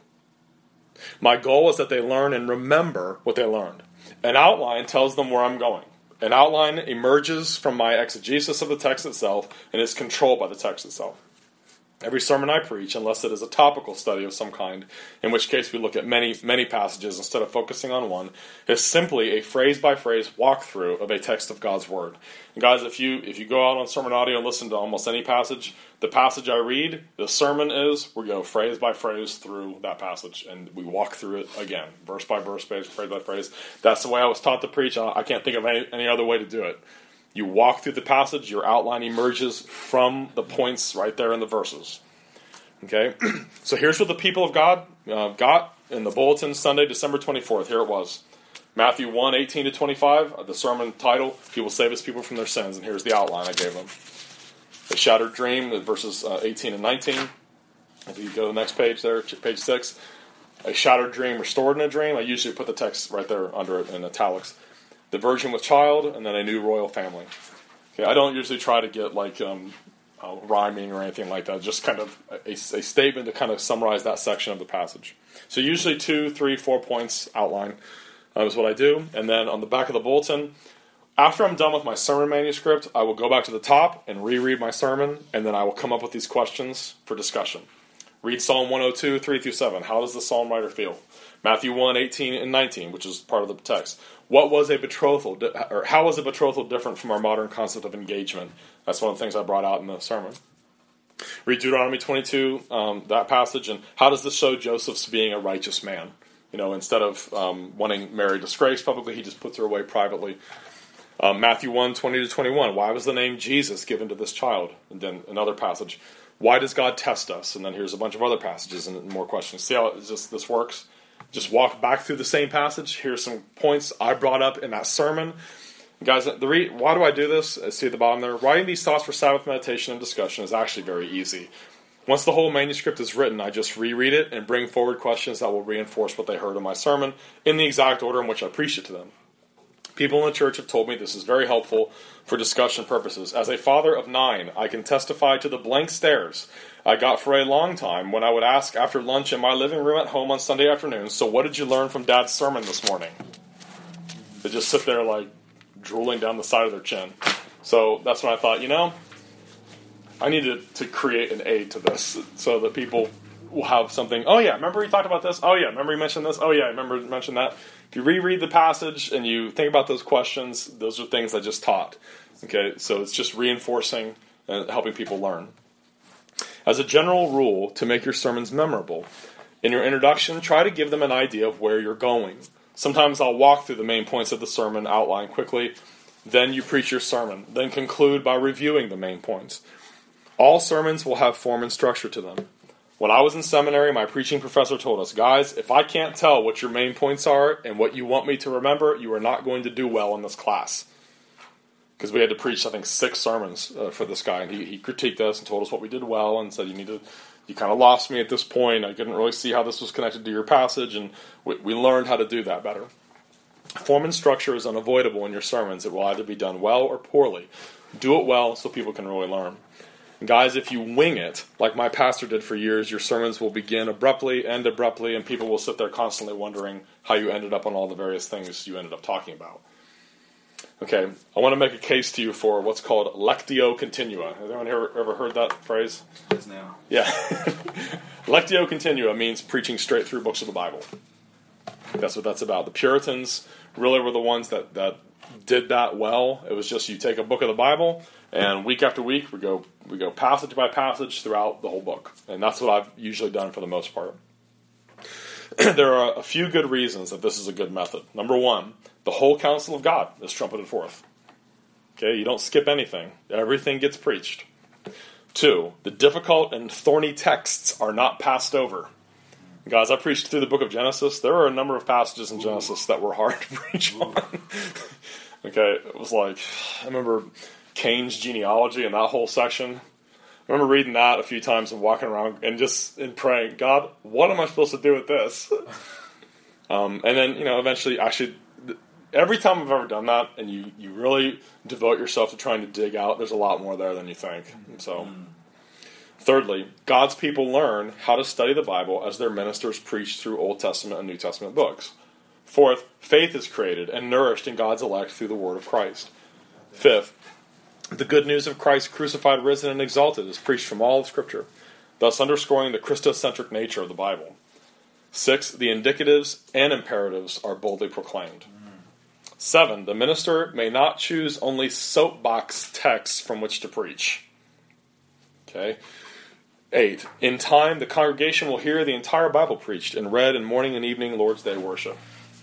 My goal is that they learn and remember what they learned. An outline tells them where I'm going. An outline emerges from my exegesis of the text itself and is controlled by the text itself. Every sermon I preach, unless it is a topical study of some kind, in which case we look at many, many passages instead of focusing on one, is simply a phrase-by-phrase walkthrough of a text of God's Word. And guys, if you go out on sermon audio and listen to almost any passage, the passage I read, the sermon is, we go phrase by phrase through that passage, and we walk through it again, verse by verse, phrase by phrase. That's the way I was taught to preach. I can't think of any other way to do it. You walk through the passage, your outline emerges from the points right there in the verses. Okay? So here's what the people of God got in the bulletin Sunday, December 24th. Here it was. Matthew 1, 18 to 25, the sermon title, He will save His people from their sins. And here's the outline I gave them. A shattered dream, verses 18 and 19. If you go to the next page there, page 6. A shattered dream restored in a dream. I usually put the text right there under it in italics. The virgin with child, and then a new royal family. Okay, I don't usually try to get rhyming or anything like that. Just kind of a statement to kind of summarize that section of the passage. So usually 2, 3, 4 points outline is what I do. And then on the back of the bulletin, after I'm done with my sermon manuscript, I will go back to the top and reread my sermon, and then I will come up with these questions for discussion. Read Psalm 102, 3 through 7. How does the psalm writer feel? Matthew 1, 18 and 19, which is part of the text. What was a betrothal, or how was a betrothal different from our modern concept of engagement? That's one of the things I brought out in the sermon. Read Deuteronomy 22, that passage, and how does this show Joseph's being a righteous man? You know, instead of wanting Mary disgraced publicly, he just puts her away privately. Matthew 1, 20 to 21, why was the name Jesus given to this child? And then another passage, why does God test us? And then here's a bunch of other passages and more questions. See how this works? Just walk back through the same passage. Here's some points I brought up in that sermon. Guys, why do I do this? See at the bottom there. Writing these thoughts for Sabbath meditation and discussion is actually very easy. Once the whole manuscript is written, I just reread it and bring forward questions that will reinforce what they heard in my sermon in the exact order in which I preached it to them. People in the church have told me this is very helpful for discussion purposes. As a father of 9, I can testify to the blank stares I got for a long time when I would ask after lunch in my living room at home on Sunday afternoons, so what did you learn from Dad's sermon this morning? They just sit there like drooling down the side of their chin. So that's when I thought, I needed to create an aid to this so that people will have something. Oh yeah, remember he talked about this? Oh yeah, remember he mentioned this? Oh yeah, remember he mentioned that? If you reread the passage and you think about those questions, those are things I just taught. Okay, so it's just reinforcing and helping people learn. As a general rule, to make your sermons memorable, in your introduction, try to give them an idea of where you're going. Sometimes I'll walk through the main points of the sermon, outline quickly, then you preach your sermon, then conclude by reviewing the main points. All sermons will have form and structure to them. When I was in seminary, my preaching professor told us, guys, if I can't tell what your main points are and what you want me to remember, you are not going to do well in this class. Because we had to preach, I think, 6 sermons for this guy, and he critiqued us and told us what we did well and said, you kind of lost me at this point. I couldn't really see how this was connected to your passage, and we learned how to do that better. Form and structure is unavoidable in your sermons. It will either be done well or poorly. Do it well so people can really learn. And guys, if you wing it, like my pastor did for years, your sermons will begin abruptly, end abruptly, and people will sit there constantly wondering how you ended up on all the various things you ended up talking about. Okay, I want to make a case to you for what's called lectio continua. Has anyone here ever heard that phrase? Yes, now. Yeah. Lectio continua means preaching straight through books of the Bible. That's what that's about. The Puritans really were the ones that did that well. It was just you take a book of the Bible, and week after week we go passage by passage throughout the whole book. And that's what I've usually done for the most part. There are a few good reasons that this is a good method. Number 1, the whole counsel of God is trumpeted forth. Okay, you don't skip anything. Everything gets preached. 2, the difficult and thorny texts are not passed over. Guys, I preached through the book of Genesis. There were a number of passages in Genesis that were hard to preach on. Okay, it was like, I remember Cain's genealogy and that whole section. I remember reading that a few times and walking around and just praying, God, what am I supposed to do with this? And then, eventually, actually, every time I've ever done that, and you really devote yourself to trying to dig out, there's a lot more there than you think. So, thirdly, God's people learn how to study the Bible as their ministers preach through Old Testament and New Testament books. 4th, faith is created and nourished in God's elect through the word of Christ. 5th, the good news of Christ crucified, risen, and exalted is preached from all of Scripture, thus underscoring the Christocentric nature of the Bible. 6th, the indicatives and imperatives are boldly proclaimed. 7, the minister may not choose only soapbox texts from which to preach. Okay. 8, in time, the congregation will hear the entire Bible preached and read in morning and evening Lord's Day worship.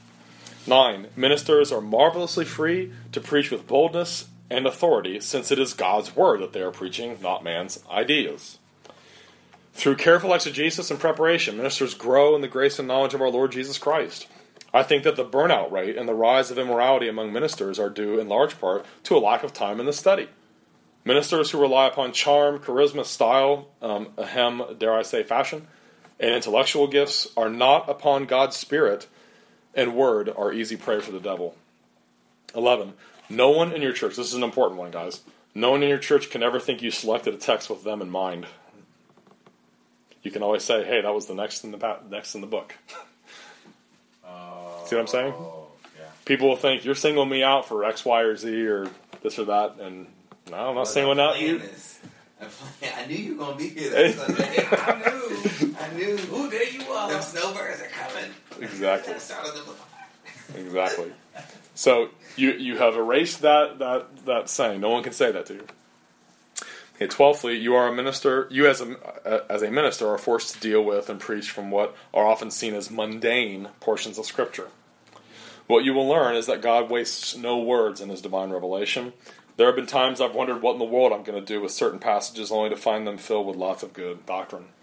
9, ministers are marvelously free to preach with boldness and authority, since it is God's word that they are preaching, not man's ideas. Through careful exegesis and preparation, ministers grow in the grace and knowledge of our Lord Jesus Christ. I think that the burnout rate and the rise of immorality among ministers are due in large part to a lack of time in the study. Ministers who rely upon charm, charisma, style, dare I say, fashion, and intellectual gifts are not upon God's Spirit and word are easy prey for the devil. 11. No one in your church, this is an important one, guys, no one in your church can ever think you selected a text with them in mind. You can always say, hey, that was the next in the book. See what I'm saying? Yeah. People will think, you're singling me out for X, Y, or Z, or this or that, and no, I'm not singling out you. I knew you were going to be here that Sunday. I knew. Ooh, there you are. Them snowbirds are coming. Exactly. Exactly. So you have erased that saying. No one can say that to you. Okay, 12thly, you are a minister. You as a minister are forced to deal with and preach from what are often seen as mundane portions of Scripture. What you will learn is that God wastes no words in His divine revelation. There have been times I've wondered what in the world I'm going to do with certain passages, only to find them filled with lots of good doctrine.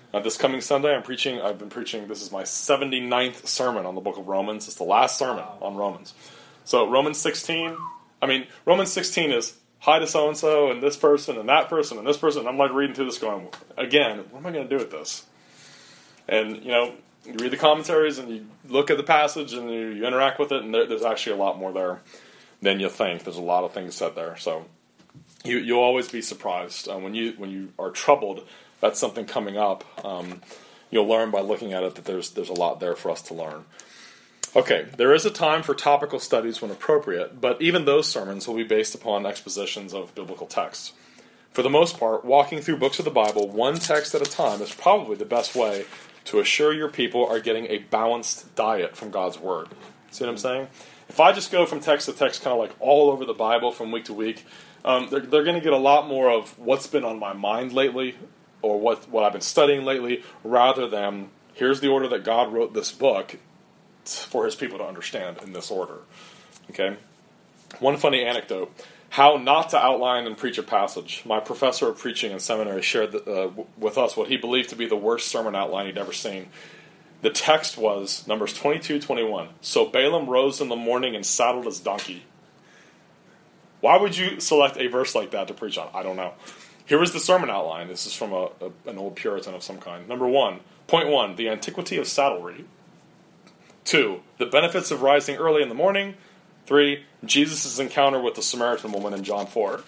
This coming Sunday, I've been preaching, this is my 79th sermon on the book of Romans. It's the last sermon on Romans. So Romans 16 is hi to so-and-so and this person and that person and this person. And I'm like reading through this going, again, what am I going to do with this? And, you read the commentaries and you look at the passage and you interact with it, and there's actually a lot more there than you think. There's a lot of things said there. So you'll always be surprised when you are troubled at something coming up. You'll learn by looking at it that there's a lot there for us to learn. Okay, there is a time for topical studies when appropriate, but even those sermons will be based upon expositions of biblical texts. For the most part, walking through books of the Bible one text at a time is probably the best way to assure your people are getting a balanced diet from God's Word. See what I'm saying? If I just go from text to text kind of like all over the Bible from week to week, they're going to get a lot more of what's been on my mind lately or what I've been studying lately, rather than here's the order that God wrote this book for his people to understand in this order. Okay? One funny anecdote. How not to outline and preach a passage. My professor of preaching in seminary shared with us what he believed to be the worst sermon outline he'd ever seen. The text was Numbers 22:21. So Balaam rose in the morning and saddled his donkey. Why would you select a verse like that to preach on? I don't know. Here was the sermon outline. This is from an old Puritan of some kind. Point 1, the antiquity of saddlery. 2, the benefits of rising early in the morning. 3, Jesus' encounter with the Samaritan woman in John 4.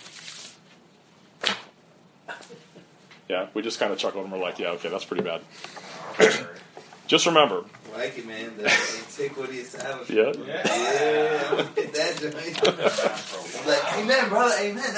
Yeah, we just kind of chuckled and we're like, yeah, okay, that's pretty bad. Just remember. I like it, man. The antiquity of saddlery. Yeah. Yeah, I'm gonna get that joint. I'm like, amen, brother, amen.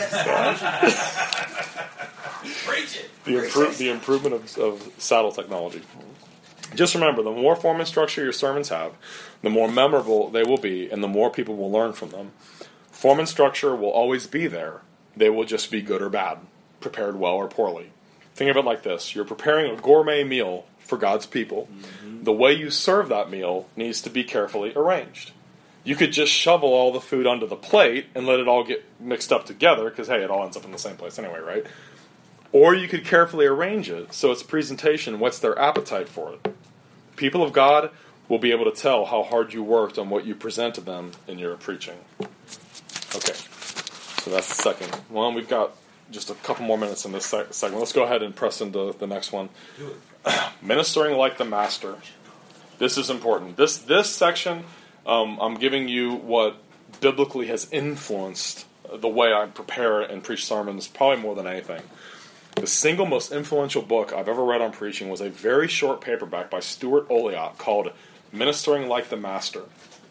That's Preach it. The improvement of saddle technology. Just remember, the more form and structure your sermons have, the more memorable they will be, and the more people will learn from them. Form and structure will always be there. They will just be good or bad, prepared well or poorly. Think of it like this. You're preparing a gourmet meal for God's people. Mm-hmm. The way you serve that meal needs to be carefully arranged. You could just shovel all the food onto the plate and let it all get mixed up together, because, hey, it all ends up in the same place anyway, right? Or you could carefully arrange it so its presentation whets their appetite for it. People of God will be able to tell how hard you worked on what you present to them in your preaching. Okay, so that's the second one. We've got just a couple more minutes in this segment. Let's go ahead and press into the next one. Ministering like the Master. This is important. This section, I'm giving you what biblically has influenced the way I prepare and preach sermons, probably more than anything. The single most influential book I've ever read on preaching was a very short paperback by Stuart Oliot called Ministering Like the Master.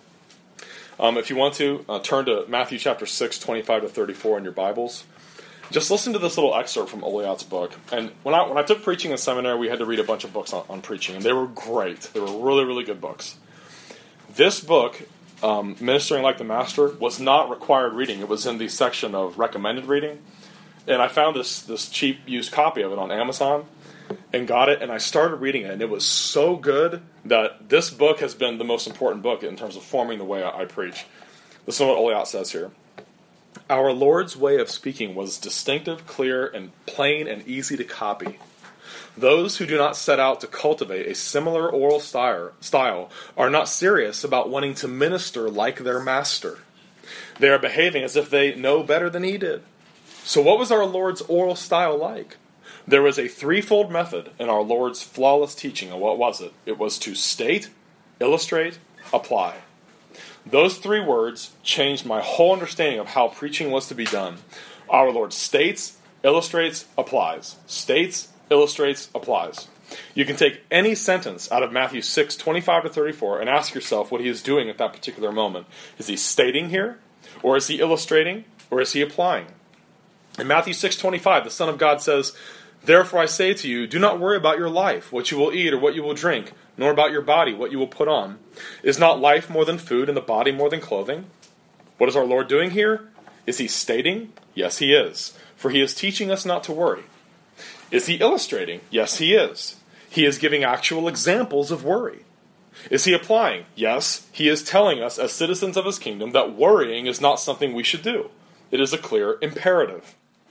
If you want to, turn to Matthew chapter 6, 25 to 34 in your Bibles. Just listen to this little excerpt from Oliot's book. And when I took preaching in seminary, we had to read a bunch of books on preaching, and they were great. They were really, really good books. This book, Ministering Like the Master, was not required reading. It was in the section of recommended reading. And I found this cheap used copy of it on Amazon and got it, and I started reading it, and it was so good that this book has been the most important book in terms of forming the way I preach. Listen to what Oliot says here. Our Lord's way of speaking was distinctive, clear, and plain and easy to copy. Those who do not set out to cultivate a similar oral style are not serious about wanting to minister like their master. They are behaving as if they know better than he did. So what was our Lord's oral style like? There was a threefold method in our Lord's flawless teaching. And what was it? It was to state, illustrate, apply. Those three words changed my whole understanding of how preaching was to be done. Our Lord states, illustrates, applies. States, illustrates, applies. You can take any sentence out of Matthew 6, 25 to 34 and ask yourself what he is doing at that particular moment. Is he stating here? Or is he illustrating? Or is he applying? In Matthew 6:25, the Son of God says, Therefore I say to you, do not worry about your life, what you will eat or what you will drink, nor about your body, what you will put on. Is not life more than food and the body more than clothing? What is our Lord doing here? Is he stating? Yes, he is. For he is teaching us not to worry. Is he illustrating? Yes, he is. He is giving actual examples of worry. Is he applying? Yes, he is telling us as citizens of his kingdom that worrying is not something we should do. It is a clear imperative.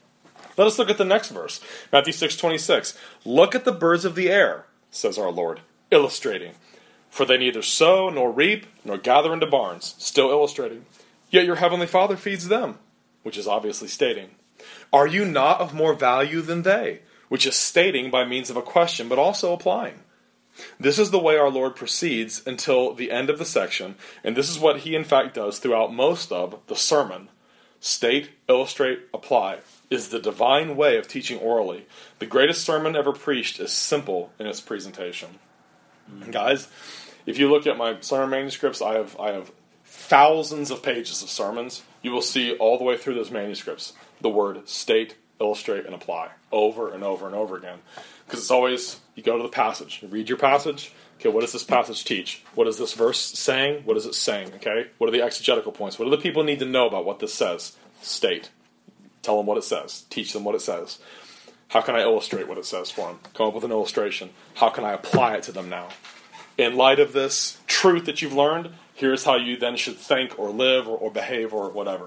Let us look at the next verse. Matthew 6:26. Look at the birds of the air, says our Lord, illustrating. For they neither sow nor reap nor gather into barns, still illustrating. Yet your heavenly Father feeds them, which is obviously stating. Are you not of more value than they? Which is stating by means of a question, but also applying. This is the way our Lord proceeds until the end of the section, and this is what he in fact does throughout most of the sermon. State, illustrate, apply is the divine way of teaching orally. The greatest sermon ever preached is simple in its presentation. And guys, if you look at my sermon manuscripts, I have thousands of pages of sermons. You will see all the way through those manuscripts the word state, illustrate, and apply over and over and over again. Because it's always, you go to the passage, you read your passage. Okay, what does this passage teach? What is this verse saying? What is it saying? Okay, what are the exegetical points? What do the people need to know about what this says? State. Tell them what it says. Teach them what it says. How can I illustrate what it says for them? Come up with an illustration. How can I apply it to them now? In light of this truth that you've learned, here's how you then should think or live or behave or whatever.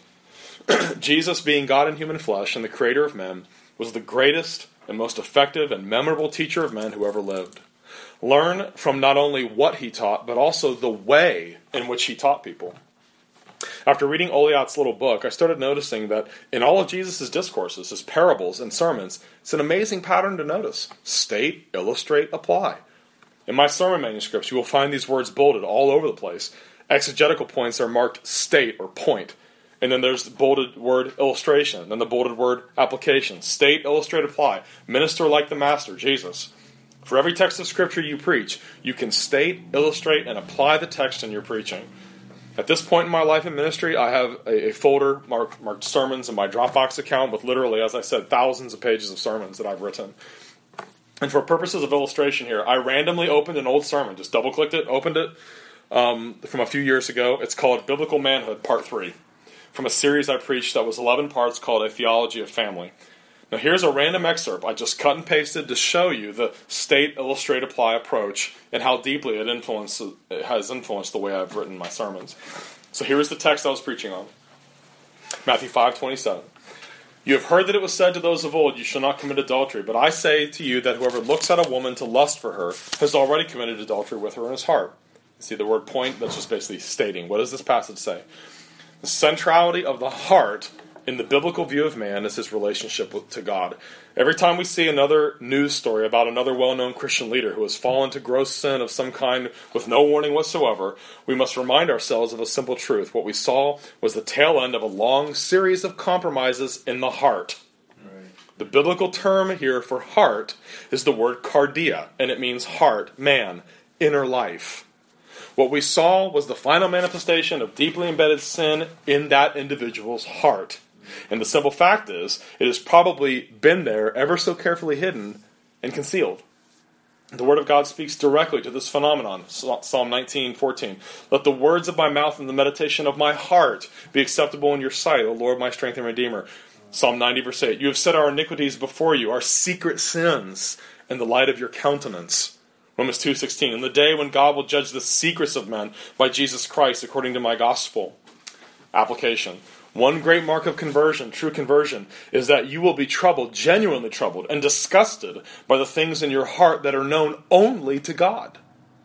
Jesus, being God in human flesh and the creator of men, was the greatest and most effective and memorable teacher of men who ever lived. Learn from not only what he taught, but also the way in which he taught people. After reading Oliot's little book, I started noticing that in all of Jesus' discourses, his parables and sermons, it's an amazing pattern to notice. State, illustrate, apply. In my sermon manuscripts, you will find these words bolded all over the place. Exegetical points are marked state or point. And then there's the bolded word illustration, then the bolded word application. State, illustrate, apply. Minister like the Master, Jesus. For every text of Scripture you preach, you can state, illustrate, and apply the text in your preaching. At this point in my life and ministry, I have a folder marked sermons in my Dropbox account with literally, as I said, thousands of pages of sermons that I've written. And for purposes of illustration here, I randomly opened an old sermon, just double-clicked it, opened it, from a few years ago. It's called Biblical Manhood, Part 3, from a series I preached that was 11 parts called A Theology of Family. Now here's a random excerpt I just cut and pasted to show you the state, illustrate, apply approach and how deeply it has influenced the way I've written my sermons. So here's the text I was preaching on. Matthew 5:27. You have heard that it was said to those of old, you shall not commit adultery. But I say to you that whoever looks at a woman to lust for her has already committed adultery with her in his heart. You see the word point? That's just basically stating. What does this passage say? The centrality of the heart in the biblical view of man is his relationship to God. Every time we see another news story about another well-known Christian leader who has fallen to gross sin of some kind with no warning whatsoever, we must remind ourselves of a simple truth. What we saw was the tail end of a long series of compromises in the heart. Right. The biblical term here for heart is the word cardia, and it means heart, man, inner life. What we saw was the final manifestation of deeply embedded sin in that individual's heart. And the simple fact is, it has probably been there, ever so carefully hidden and concealed. The Word of God speaks directly to this phenomenon. Psalm 19:14. Let the words of my mouth and the meditation of my heart be acceptable in your sight, O Lord, my strength and Redeemer. Psalm 90, verse 8. You have set our iniquities before you, our secret sins, in the light of your countenance. Romans 2:16. In the day when God will judge the secrets of men by Jesus Christ according to my gospel. Application. One great mark of conversion, true conversion, is that you will be troubled, genuinely troubled, and disgusted by the things in your heart that are known only to God.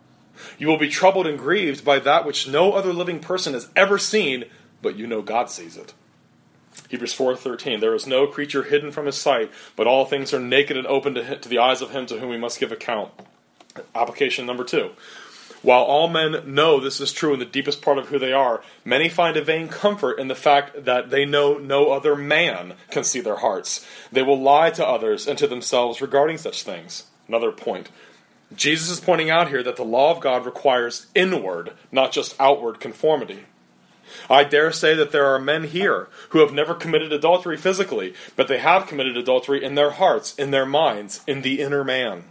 You will be troubled and grieved by that which no other living person has ever seen, but you know God sees it. Hebrews 4:13, there is no creature hidden from his sight, but all things are naked and open to the eyes of him to whom we must give account. Application number 2. While all men know this is true in the deepest part of who they are, many find a vain comfort in the fact that they know no other man can see their hearts. They will lie to others and to themselves regarding such things. Another point. Jesus is pointing out here that the law of God requires inward, not just outward conformity. I dare say that there are men here who have never committed adultery physically, but they have committed adultery in their hearts, in their minds, in the inner man.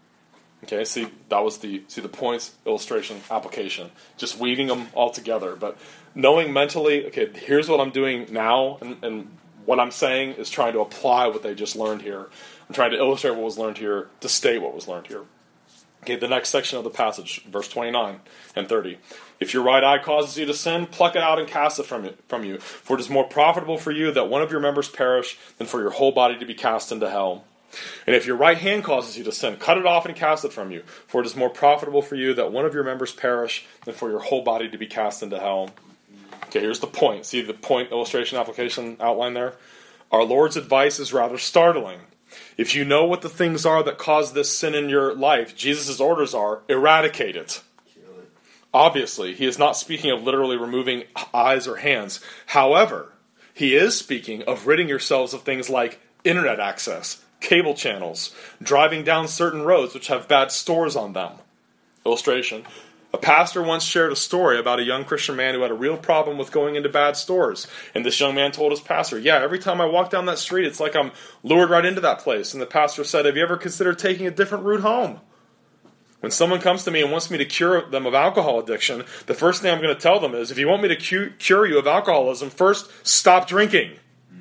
Okay, see, that was the points, illustration, application. Just weaving them all together. But knowing mentally, okay, here's what I'm doing now, and what I'm saying is trying to apply what they just learned here. I'm trying to illustrate what was learned here, to state what was learned here. Okay, the next section of the passage, verse 29 and 30. If your right eye causes you to sin, pluck it out and cast it from you. For it is more profitable for you that one of your members perish than for your whole body to be cast into hell. And if your right hand causes you to sin, cut it off and cast it from you. For it is more profitable for you that one of your members perish than for your whole body to be cast into hell. Okay, here's the point. See the point, illustration, application outline there? Our Lord's advice is rather startling. If you know what the things are that cause this sin in your life, Jesus' orders are, eradicate it. Obviously, he is not speaking of literally removing eyes or hands. However, he is speaking of ridding yourselves of things like internet access, cable channels, driving down certain roads which have bad stores on them. Illustration. A pastor once shared a story about a young Christian man who had a real problem with going into bad stores. And this young man told his pastor, yeah, every time I walk down that street, it's like I'm lured right into that place. And the pastor said, have you ever considered taking a different route home? When someone comes to me and wants me to cure them of alcohol addiction, the first thing I'm going to tell them is, if you want me to cure you of alcoholism, first, stop drinking.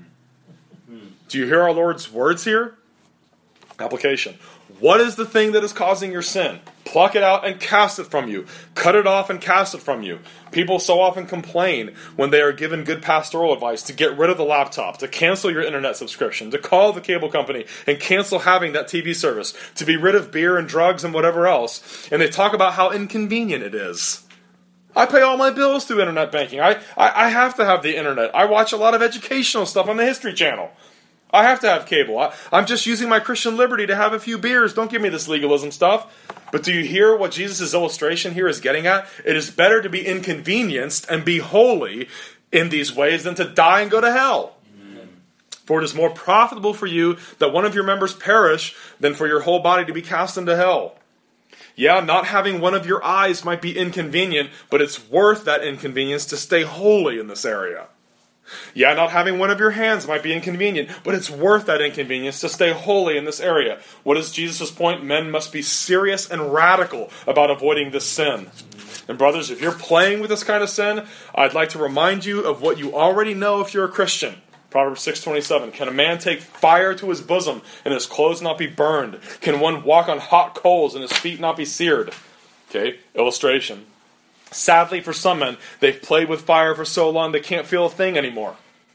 Do you hear our Lord's words here? Application. What is the thing that is causing your sin? Pluck it out and cast it from you. Cut it off and cast it from you. People so often complain when they are given good pastoral advice to get rid of the laptop, to cancel your internet subscription, to call the cable company and cancel having that TV service, to be rid of beer and drugs and whatever else. And they talk about how inconvenient it is. I pay all my bills through internet banking. I have to have the internet. I watch a lot of educational stuff on the History Channel. I have to have cable. I'm just using my Christian liberty to have a few beers. Don't give me this legalism stuff. But do you hear what Jesus' illustration here is getting at? It is better to be inconvenienced and be holy in these ways than to die and go to hell. Amen. For it is more profitable for you that one of your members perish than for your whole body to be cast into hell. Yeah, not having one of your eyes might be inconvenient, but it's worth that inconvenience to stay holy in this area. Yeah, not having one of your hands might be inconvenient, but it's worth that inconvenience to stay holy in this area. What is Jesus' point? Men must be serious and radical about avoiding this sin. And brothers, if you're playing with this kind of sin, I'd like to remind you of what you already know if you're a Christian. Proverbs 6:27. Can a man take fire to his bosom and his clothes not be burned? Can one walk on hot coals and his feet not be seared? Okay, illustration. Sadly, for some men, they've played with fire for so long they can't feel a thing anymore.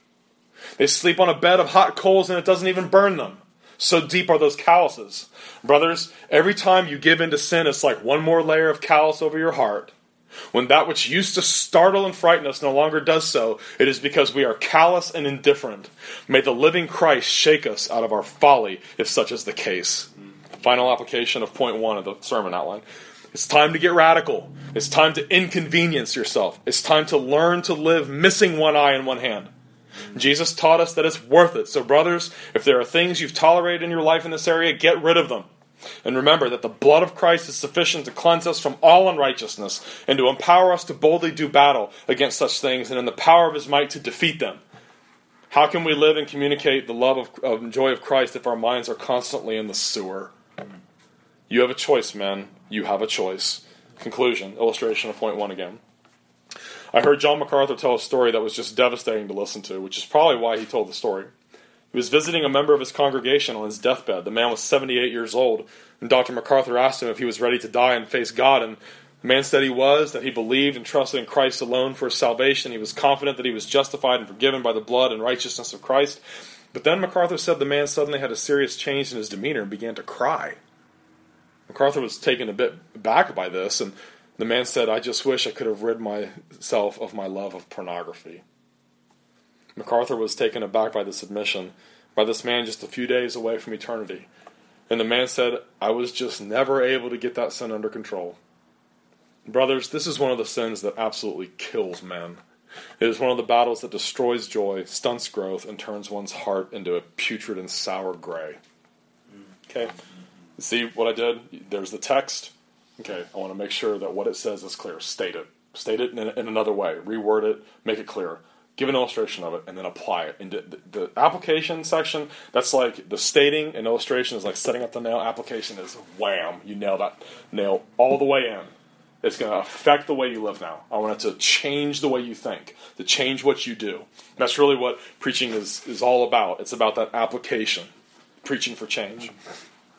They sleep on a bed of hot coals and it doesn't even burn them. So deep are those calluses. Brothers, every time you give in to sin, it's like one more layer of callus over your heart. When that which used to startle and frighten us no longer does so, it is because we are callous and indifferent. May the living Christ shake us out of our folly, if such is the case. Final application of point 1 of the sermon outline. It's time to get radical. It's time to inconvenience yourself. It's time to learn to live missing one eye and one hand. Jesus taught us that it's worth it. So brothers, if there are things you've tolerated in your life in this area, get rid of them. And remember that the blood of Christ is sufficient to cleanse us from all unrighteousness and to empower us to boldly do battle against such things and in the power of his might to defeat them. How can we live and communicate the love and joy of Christ if our minds are constantly in the sewer? You have a choice, men. You have a choice. Conclusion, illustration of point 1 again. I heard John MacArthur tell a story that was just devastating to listen to, which is probably why he told the story. He was visiting a member of his congregation on his deathbed. The man was 78 years old, and Dr. MacArthur asked him if he was ready to die and face God, and the man said he was, that he believed and trusted in Christ alone for his salvation. He was confident that he was justified and forgiven by the blood and righteousness of Christ. But then MacArthur said the man suddenly had a serious change in his demeanor and began to cry. MacArthur was taken a bit aback by this, and the man said, I just wish I could have rid myself of my love of pornography. MacArthur was taken aback by this admission, by this man just a few days away from eternity. And the man said, I was just never able to get that sin under control. Brothers, this is one of the sins that absolutely kills men. It is one of the battles that destroys joy, stunts growth, and turns one's heart into a putrid and sour gray. Okay? See what I did? There's the text. Okay, I want to make sure that what it says is clear. State it. State it in another way. Reword it. Make it clear. Give an illustration of it, and then apply it. And the application section, that's like the stating and illustration is like setting up the nail. Application is wham. You nail that nail all the way in. It's going to affect the way you live now. I want it to change the way you think, to change what you do. That's really what preaching is all about. It's about that application, preaching for change.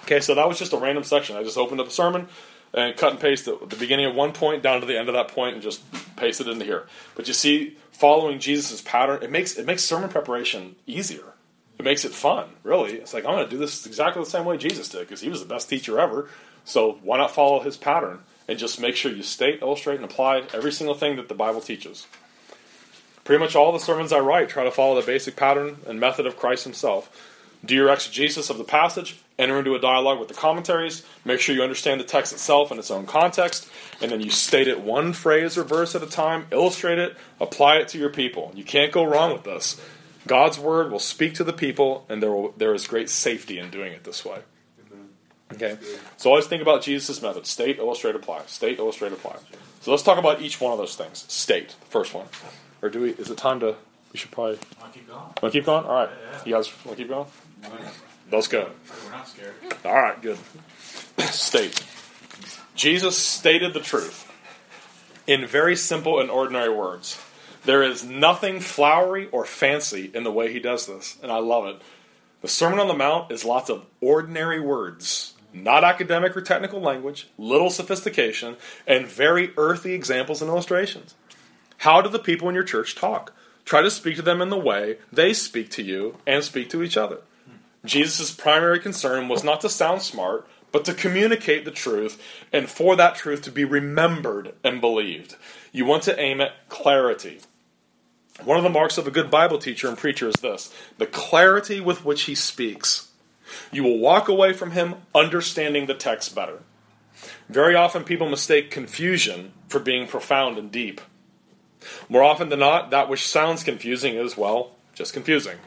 Okay, so that was just a random section. I just opened up a sermon and cut and paste the beginning of one point down to the end of that point and just paste it into here. But you see, following Jesus' pattern, it makes sermon preparation easier. It makes it fun, really. It's like, I'm going to do this exactly the same way Jesus did, because he was the best teacher ever. So why not follow his pattern and just make sure you state, illustrate, and apply every single thing that the Bible teaches. Pretty much all the sermons I write try to follow the basic pattern and method of Christ himself. Do your exegesis of the passage, enter into a dialogue with the commentaries, make sure you understand the text itself in its own context, and then you state it one phrase or verse at a time, illustrate it, apply it to your people. You can't go wrong with this. God's word will speak to the people, and there is great safety in doing it this way. Okay? So always think about Jesus' method. State, illustrate, apply. State, illustrate, apply. So let's talk about each one of those things. State, the first one. Or is it time to... We should probably... Want to keep going? Want to keep going? All right. Yeah. You guys want to keep going? Let's go. We're not scared. All right, good. State. Jesus stated the truth in very simple and ordinary words. There is nothing flowery or fancy in the way he does this, and I love it. The Sermon on the Mount is lots of ordinary words, not academic or technical language, little sophistication, and very earthy examples and illustrations. How do the people in your church talk? Try to speak to them in the way they speak to you and speak to each other. Jesus' primary concern was not to sound smart, but to communicate the truth, and for that truth to be remembered and believed. You want to aim at clarity. One of the marks of a good Bible teacher and preacher is this: the clarity with which he speaks. You will walk away from him understanding the text better. Very often people mistake confusion for being profound and deep. More often than not, that which sounds confusing is, well, just confusing.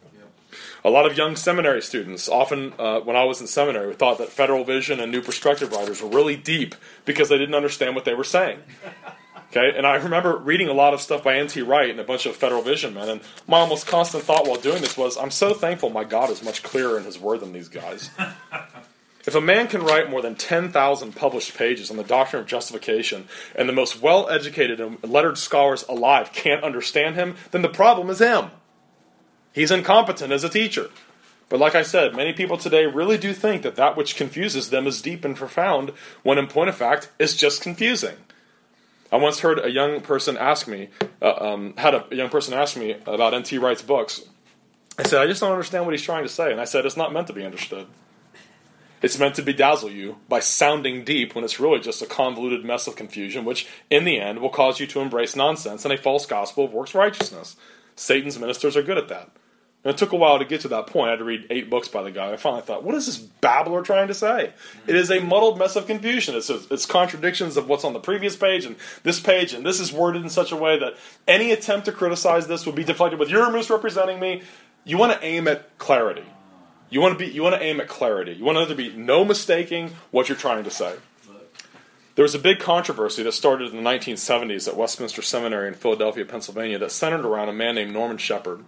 A lot of young seminary students, often when I was in seminary, thought that Federal Vision and New Perspective writers were really deep because they didn't understand what they were saying. Okay, and I remember reading a lot of stuff by N.T. Wright and a bunch of Federal Vision men, and my almost constant thought while doing this was, I'm so thankful my God is much clearer in his word than these guys. If a man can write more than 10,000 published pages on the doctrine of justification, and the most well-educated and lettered scholars alive can't understand him, then the problem is him. He's incompetent as a teacher. But like I said, many people today really do think that which confuses them is deep and profound, when in point of fact, it's just confusing. I once heard a young person ask me, about N.T. Wright's books. I said, I just don't understand what he's trying to say. And I said, it's not meant to be understood. It's meant to bedazzle you by sounding deep when it's really just a convoluted mess of confusion, which in the end will cause you to embrace nonsense and a false gospel of works righteousness. Satan's ministers are good at that. And it took a while to get to that point. I had to read 8 books by the guy. I finally thought, what is this babbler trying to say? It is a muddled mess of confusion. It's contradictions of what's on the previous page, and this is worded in such a way that any attempt to criticize this would be deflected with, you're misrepresenting me. You want to aim at clarity. You want to aim at clarity. You want there to be no mistaking what you're trying to say. There was a big controversy that started in the 1970s at Westminster Seminary in Philadelphia, Pennsylvania, that centered around a man named Norman Shepherd.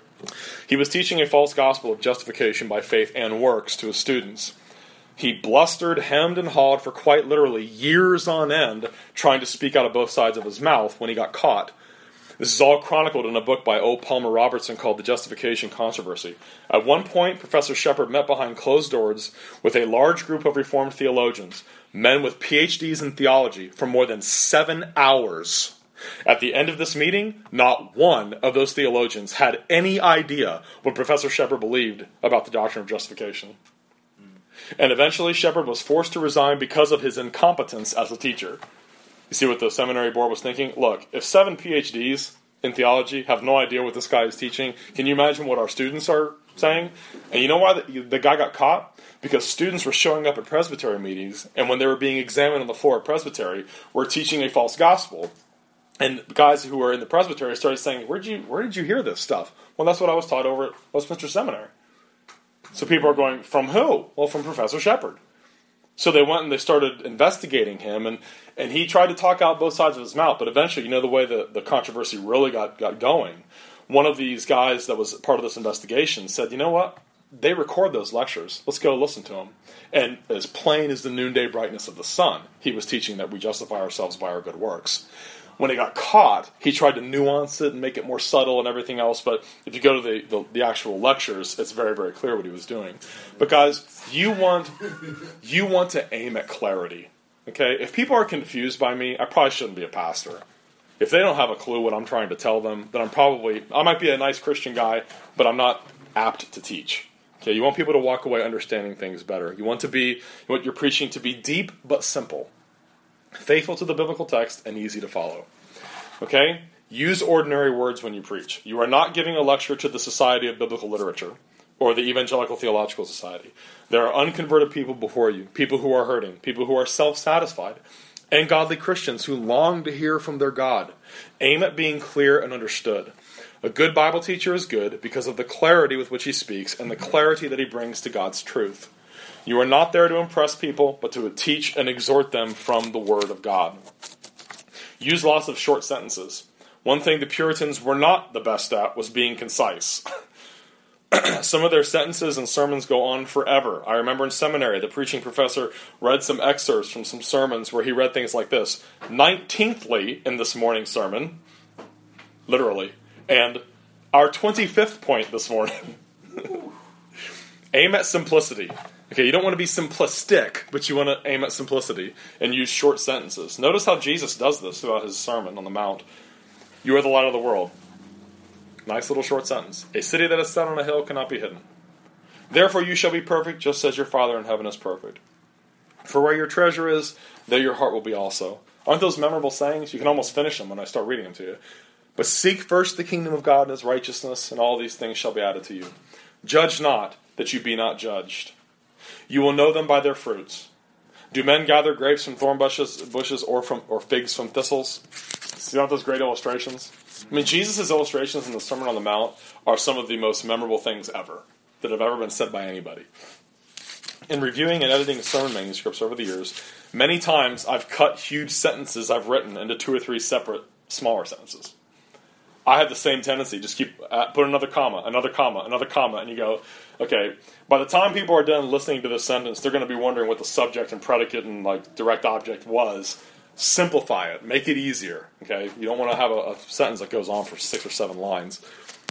He was teaching a false gospel of justification by faith and works to his students. He blustered, hemmed, and hawed for quite literally years on end, trying to speak out of both sides of his mouth when he got caught. This is all chronicled in a book by O. Palmer Robertson called The Justification Controversy. At one point, Professor Shepherd met behind closed doors with a large group of Reformed theologians, men with PhDs in theology, for more than 7 hours. At the end of this meeting, not one of those theologians had any idea what Professor Shepherd believed about the doctrine of justification. And eventually, Shepherd was forced to resign because of his incompetence as a teacher. You see what the seminary board was thinking? Look, if 7 PhDs in theology have no idea what this guy is teaching, can you imagine what our students are saying? And you know why the guy got caught? Because students were showing up at presbytery meetings, and when they were being examined on the floor at presbytery, were teaching a false gospel. And guys who were in the presbytery started saying, where did you hear this stuff? Well, that's what I was taught over at Westminster Seminary. So people are going, from who? Well, from Professor Shepherd. So they went and they started investigating him, and he tried to talk out both sides of his mouth, but eventually, you know the way the controversy really got going? One of these guys that was part of this investigation said, you know what? They record those lectures. Let's go listen to them. And as plain as the noonday brightness of the sun, he was teaching that we justify ourselves by our good works. when he got caught, he tried to nuance it and make it more subtle and everything else. But if you go to the actual lectures, it's very, very clear what he was doing. But guys, you want to aim at clarity. Okay? If people are confused by me, I probably shouldn't be a pastor. If they don't have a clue what I'm trying to tell them, then I might be a nice Christian guy, but I'm not apt to teach. Okay? You want people to walk away understanding things better. You want your preaching to be deep but simple. Faithful to the biblical text and easy to follow. Okay? Use ordinary words when you preach. You are not giving a lecture to the Society of Biblical Literature or the Evangelical Theological Society. There are unconverted people before you, people who are hurting, people who are self-satisfied, and godly Christians who long to hear from their God. Aim at being clear and understood. A good Bible teacher is good because of the clarity with which he speaks and the clarity that he brings to God's truth. You are not there to impress people, but to teach and exhort them from the Word of God. Use lots of short sentences. One thing the Puritans were not the best at was being concise. Some of their sentences and sermons go on forever. I remember in seminary, the preaching professor read some excerpts from some sermons where he read things like this: 19thly in this morning's sermon, literally, and our 25th point this morning. Aim at simplicity. Okay, you don't want to be simplistic, but you want to aim at simplicity and use short sentences. Notice how Jesus does this throughout his Sermon on the Mount. You are the light of the world. Nice little short sentence. A city that is set on a hill cannot be hidden. Therefore you shall be perfect, just as your Father in heaven is perfect. For where your treasure is, there your heart will be also. Aren't those memorable sayings? You can almost finish them when I start reading them to you. But seek first the kingdom of God and his righteousness, and all these things shall be added to you. Judge not, that you be not judged. You will know them by their fruits. Do men gather grapes from thorn bushes or figs from thistles? See all those great illustrations? I mean, Jesus' illustrations in the Sermon on the Mount are some of the most memorable things ever that have ever been said by anybody. In reviewing and editing sermon manuscripts over the years, many times I've cut huge sentences I've written into 2 or 3 separate, smaller sentences. I have the same tendency. Just put another comma, and you go, okay, by the time people are done listening to this sentence, they're going to be wondering what the subject and predicate and direct object was. Simplify it. Make it easier. Okay, you don't want to have a sentence that goes on for 6 or 7 lines.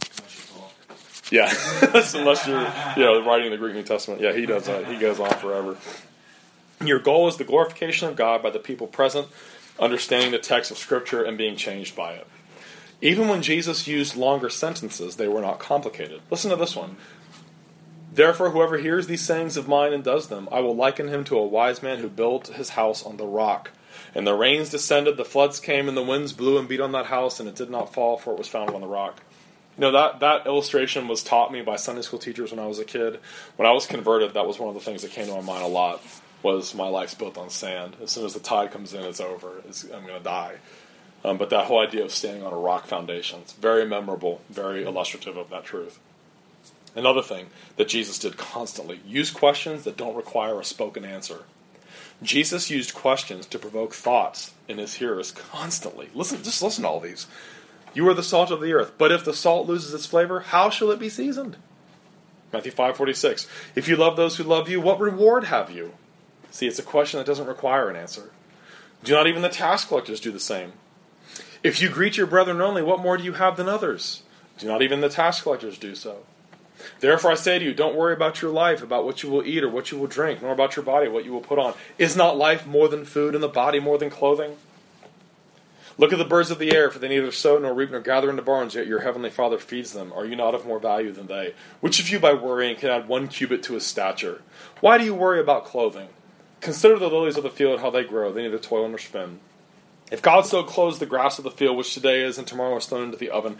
Yeah, unless you're writing the Greek New Testament. Yeah, he does that. He goes on forever. Your goal is the glorification of God by the people present, understanding the text of Scripture and being changed by it. Even when Jesus used longer sentences, they were not complicated. Listen to this one. Therefore, whoever hears these sayings of mine and does them, I will liken him to a wise man who built his house on the rock. And the rains descended, the floods came, and the winds blew and beat on that house, and it did not fall, for it was founded on the rock. You know, that illustration was taught me by Sunday school teachers when I was a kid. When I was converted, that was one of the things that came to my mind a lot, was my life's built on sand. As soon as the tide comes in, it's over. I'm going to die. But that whole idea of standing on a rock foundation, it's very memorable, very illustrative of that truth. Another thing that Jesus did constantly, use questions that don't require a spoken answer. Jesus used questions to provoke thoughts in his hearers constantly. Just listen to all these. You are the salt of the earth, but if the salt loses its flavor, how shall it be seasoned? Matthew 5:46. If you love those who love you, what reward have you? See, it's a question that doesn't require an answer. Do not even the tax collectors do the same? If you greet your brethren only, what more do you have than others? Do not even the tax collectors do so? Therefore I say to you, don't worry about your life, about what you will eat or what you will drink, nor about your body, what you will put on. Is not life more than food, and the body more than clothing? Look at the birds of the air, for they neither sow nor reap nor gather into barns, yet your heavenly Father feeds them. Are you not of more value than they? Which of you by worrying can add 1 cubit to his stature? Why do you worry about clothing? Consider the lilies of the field, how they grow. They neither toil nor spin. If God so clothes the grass of the field, which today is and tomorrow is thrown into the oven,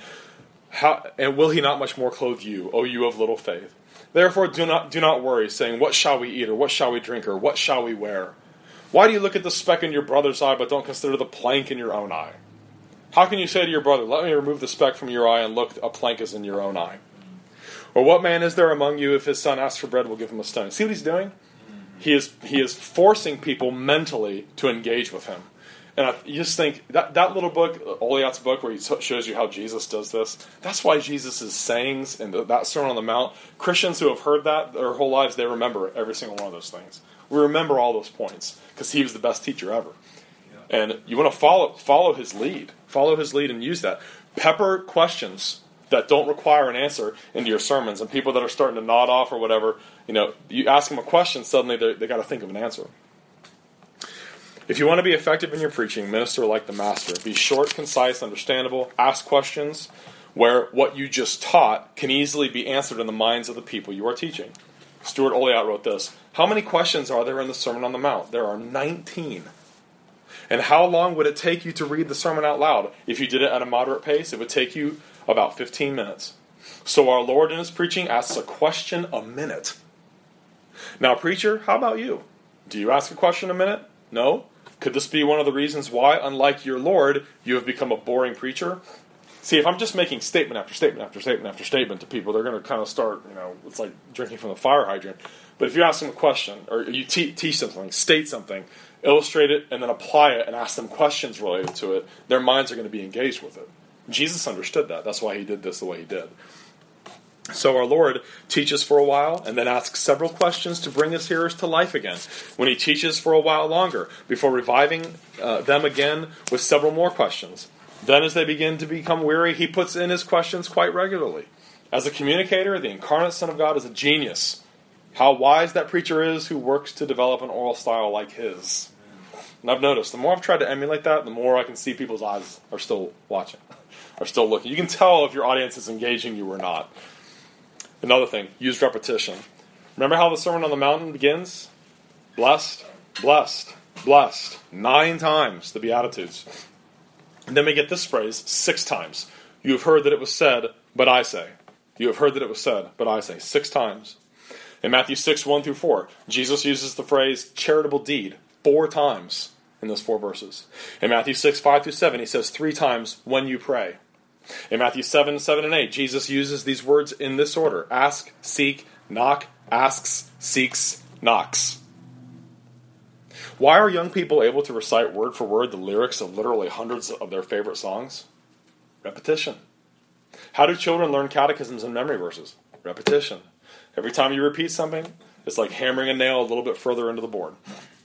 and will he not much more clothe you, O you of little faith? Therefore do not worry, saying, what shall we eat, or what shall we drink, or what shall we wear? Why do you look at the speck in your brother's eye, but don't consider the plank in your own eye? How can you say to your brother, let me remove the speck from your eye, and look, a plank is in your own eye? Or what man is there among you, if his son asks for bread, will give him a stone? See what he's doing? He is forcing people mentally to engage with him. And you just think, that little book, Oliot's book, where he shows you how Jesus does this, that's why Jesus' sayings and that Sermon on the Mount, Christians who have heard that their whole lives, they remember every single one of those things. We remember all those points, because he was the best teacher ever. And you want to follow his lead. Follow his lead and use that. Pepper questions that don't require an answer into your sermons. And people that are starting to nod off or whatever, you ask them a question, suddenly they got to think of an answer. If you want to be effective in your preaching, minister like the master. Be short, concise, understandable. Ask questions where what you just taught can easily be answered in the minds of the people you are teaching. Stuart Oliot wrote this: how many questions are there in the Sermon on the Mount? There are 19. And how long would it take you to read the sermon out loud? If you did it at a moderate pace, it would take you about 15 minutes. So our Lord in his preaching asks a question a minute. Now, preacher, how about you? Do you ask a question a minute? No? Could this be one of the reasons why, unlike your Lord, you have become a boring preacher? See, if I'm just making statement after statement after statement after statement to people, they're going to kind of start, it's like drinking from the fire hydrant. But if you ask them a question, or you teach something, state something, illustrate it, and then apply it and ask them questions related to it, their minds are going to be engaged with it. Jesus understood that. That's why he did this the way he did. So our Lord teaches for a while and then asks several questions to bring his hearers to life again. When he teaches for a while longer, before reviving them again with several more questions. Then as they begin to become weary, he puts in his questions quite regularly. As a communicator, the incarnate Son of God is a genius. How wise that preacher is who works to develop an oral style like his. And I've noticed, the more I've tried to emulate that, the more I can see people's eyes are still watching, are still looking. You can tell if your audience is engaging you or not. Another thing, use repetition. Remember how the Sermon on the Mountain begins? Blessed, blessed, blessed. 9 times, the Beatitudes. And then we get this phrase 6 times. You have heard that it was said, but I say. You have heard that it was said, but I say. 6 times. In Matthew 6, 1 through 4, Jesus uses the phrase charitable deed 4 times in those 4 verses. In Matthew 6, 5 through 7, he says 3 times, when you pray. In Matthew 7, 7 and 8, Jesus uses these words in this order. Ask, seek, knock, asks, seeks, knocks. Why are young people able to recite word for word the lyrics of literally hundreds of their favorite songs? Repetition. How do children learn catechisms and memory verses? Repetition. Every time you repeat something, it's like hammering a nail a little bit further into the board.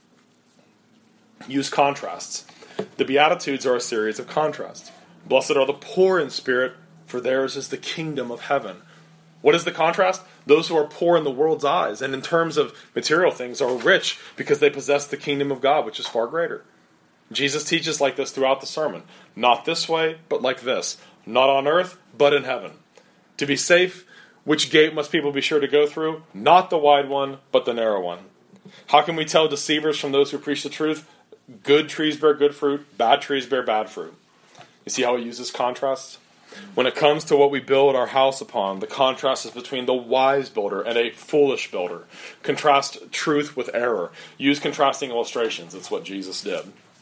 Use contrasts. The Beatitudes are a series of contrasts. Blessed are the poor in spirit, for theirs is the kingdom of heaven. What is the contrast? Those who are poor in the world's eyes, and in terms of material things, are rich because they possess the kingdom of God, which is far greater. Jesus teaches like this throughout the sermon. Not this way, but like this. Not on earth, but in heaven. To be safe, which gate must people be sure to go through? Not the wide one, but the narrow one. How can we tell deceivers from those who preach the truth? Good trees bear good fruit, bad trees bear bad fruit. You see how he uses contrasts? When it comes to what we build our house upon, the contrast is between the wise builder and a foolish builder. Contrast truth with error. Use contrasting illustrations. It's what Jesus did.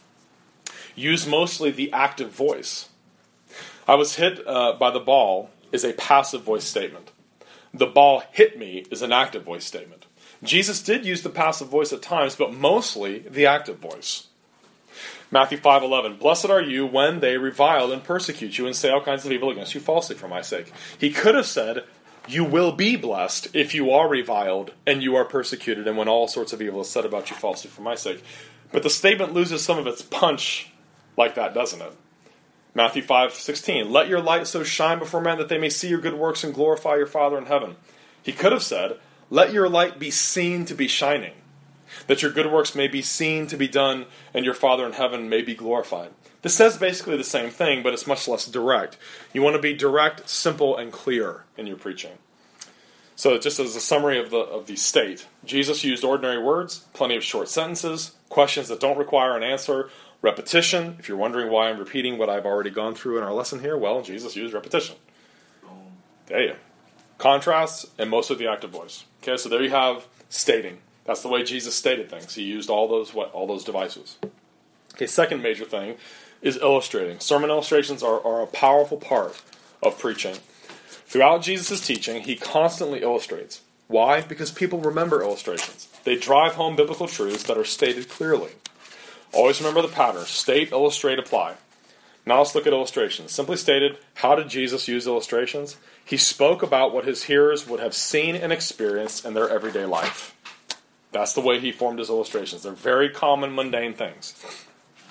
Use mostly the active voice. I was hit by the ball is a passive voice statement. The ball hit me is an active voice statement. Jesus did use the passive voice at times, but mostly the active voice. Matthew 5:11, blessed are you when they revile and persecute you and say all kinds of evil against you falsely for my sake. He could have said, you will be blessed if you are reviled and you are persecuted and when all sorts of evil is said about you falsely for my sake. But the statement loses some of its punch like that, doesn't it? Matthew 5:16, let your light so shine before men that they may see your good works and glorify your Father in heaven. He could have said, let your light be seen to be shining, that your good works may be seen to be done, and your Father in heaven may be glorified. This says basically the same thing, but it's much less direct. You want to be direct, simple, and clear in your preaching. So just as a summary of the state, Jesus used ordinary words, plenty of short sentences, questions that don't require an answer, repetition. If you're wondering why I'm repeating what I've already gone through in our lesson here, well, Jesus used repetition. There you go. Contrasts, and most of the active voice. Okay, so there you have stating. That's the way Jesus stated things. He used all those devices. Okay, second major thing is illustrating. Sermon illustrations are a powerful part of preaching. Throughout Jesus' teaching, he constantly illustrates. Why? Because people remember illustrations. They drive home biblical truths that are stated clearly. Always remember the pattern. State, illustrate, apply. Now let's look at illustrations. Simply stated, how did Jesus use illustrations? He spoke about what his hearers would have seen and experienced in their everyday life. That's the way he formed his illustrations. They're very common, mundane things.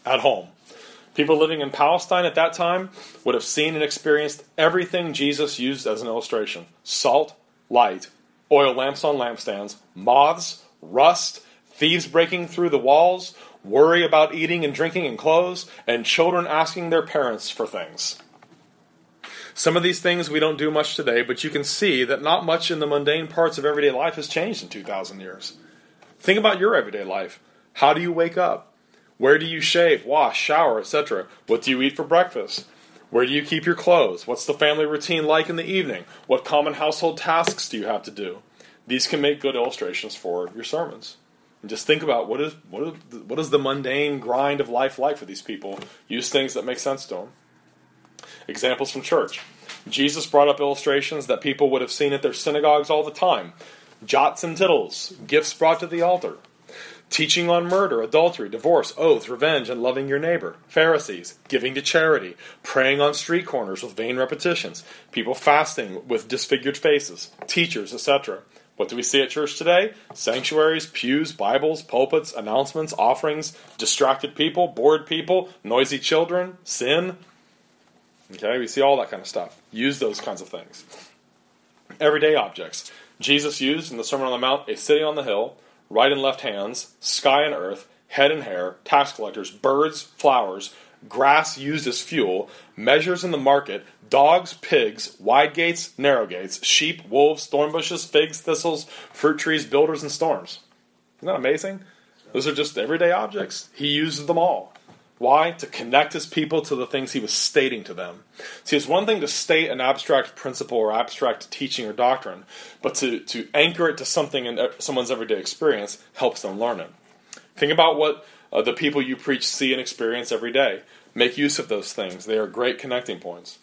at home. People living in Palestine at that time would have seen and experienced everything Jesus used as an illustration. Salt, light, oil lamps on lampstands, moths, rust, thieves breaking through the walls, worry about eating and drinking and clothes, and children asking their parents for things. Some of these things we don't do much today, but you can see that not much in the mundane parts of everyday life has changed in 2,000 years. Think about your everyday life. How do you wake up? Where do you shave, wash, shower, etc.? What do you eat for breakfast? Where do you keep your clothes? What's the family routine like in the evening? What common household tasks do you have to do? These can make good illustrations for your sermons. And just think about what is the mundane grind of life like for these people. Use things that make sense to them. Examples from church. Jesus brought up illustrations that people would have seen at their synagogues all the time. Jots and tittles, gifts brought to the altar. Teaching on murder, adultery, divorce, oath, revenge, and loving your neighbor. Pharisees, giving to charity. Praying on street corners with vain repetitions. People fasting with disfigured faces. Teachers, etc. What do we see at church today? Sanctuaries, pews, Bibles, pulpits, announcements, offerings, distracted people, bored people, noisy children, sin. Okay, we see all that kind of stuff. Use those kinds of things. Everyday objects. Jesus used in the Sermon on the Mount a city on the hill, right and left hands, sky and earth, head and hair, tax collectors, birds, flowers, grass used as fuel, measures in the market, dogs, pigs, wide gates, narrow gates, sheep, wolves, thorn bushes, figs, thistles, fruit trees, builders, and storms. Isn't that amazing? Those are just everyday objects. He uses them all. Why? To connect his people to the things he was stating to them. See, it's one thing to state an abstract principle or abstract teaching or doctrine, but to anchor it to something in someone's everyday experience helps them learn it. Think about what the people you preach see and experience every day. Make use of those things. They are great connecting points.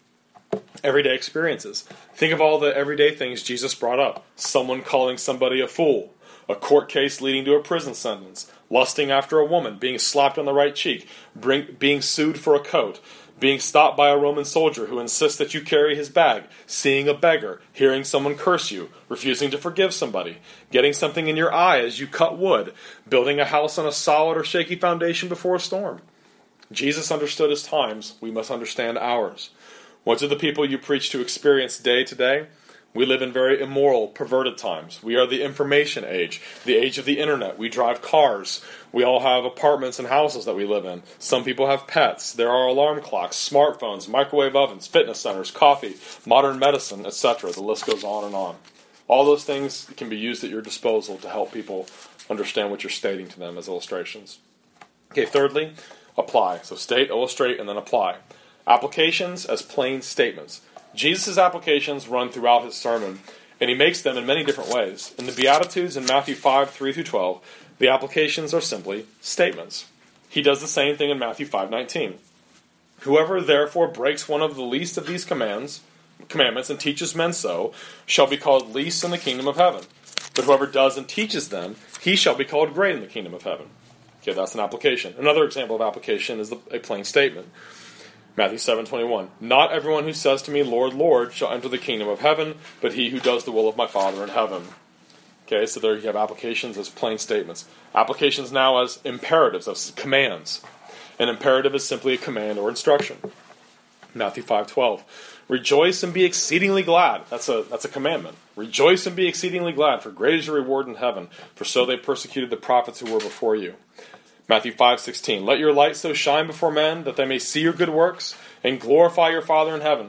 Everyday experiences. Think of all the everyday things Jesus brought up. Someone calling somebody a fool. A court case leading to a prison sentence. Lusting after a woman. Being slapped on the right cheek. Being sued for a coat. Being stopped by a Roman soldier who insists that you carry his bag. Seeing a beggar. Hearing someone curse you. Refusing to forgive somebody. Getting something in your eye as you cut wood. Building a house on a solid or shaky foundation before a storm. Jesus understood his times. We must understand ours. What do the people you preach to experience day to day? We live in very immoral, perverted times. We are the information age, the age of the internet. We drive cars. We all have apartments and houses that we live in. Some people have pets. There are alarm clocks, smartphones, microwave ovens, fitness centers, coffee, modern medicine, etc. The list goes on and on. All those things can be used at your disposal to help people understand what you're stating to them as illustrations. Okay, thirdly, apply. So state, illustrate, and then apply. Applications as plain statements. Jesus' applications run throughout his sermon, and he makes them in many different ways. In the Beatitudes in Matthew 5, 3 through 12, the applications are simply statements. He does the same thing in Matthew 5:19. Whoever therefore breaks one of the least of these commandments and teaches men so, shall be called least in the kingdom of heaven. But whoever does and teaches them, he shall be called great in the kingdom of heaven. Okay, that's an application. Another example of application is a plain statement. Matthew 7:21. Not everyone who says to me, Lord, Lord, shall enter the kingdom of heaven, but he who does the will of my Father in heaven. Okay, so there you have applications as plain statements. Applications now as imperatives, as commands. An imperative is simply a command or instruction. Matthew 5:12. Rejoice and be exceedingly glad. That's a commandment. Rejoice and be exceedingly glad, for great is your reward in heaven, for so they persecuted the prophets who were before you. Matthew 5:16. Let your light so shine before men that they may see your good works and glorify your Father in heaven.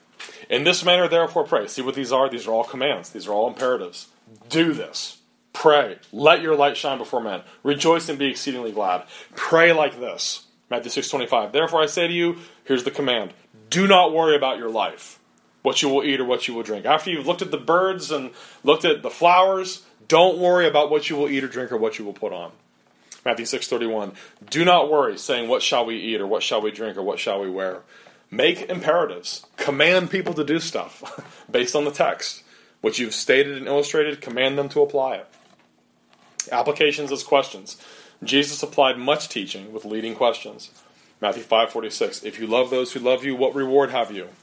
In this manner, therefore, pray. See what these are? These are all commands. These are all imperatives. Do this. Pray. Let your light shine before men. Rejoice and be exceedingly glad. Pray like this. Matthew 6:25. Therefore, I say to you, here's the command. Do not worry about your life, what you will eat or what you will drink. After you've looked at the birds and looked at the flowers, don't worry about what you will eat or drink or what you will put on. Matthew 6:31, do not worry, saying, what shall we eat, or what shall we drink, or what shall we wear? Make imperatives. Command people to do stuff based on the text. What you've stated and illustrated, command them to apply it. Applications as questions. Jesus applied much teaching with leading questions. Matthew 5:46, if you love those who love you, what reward have you?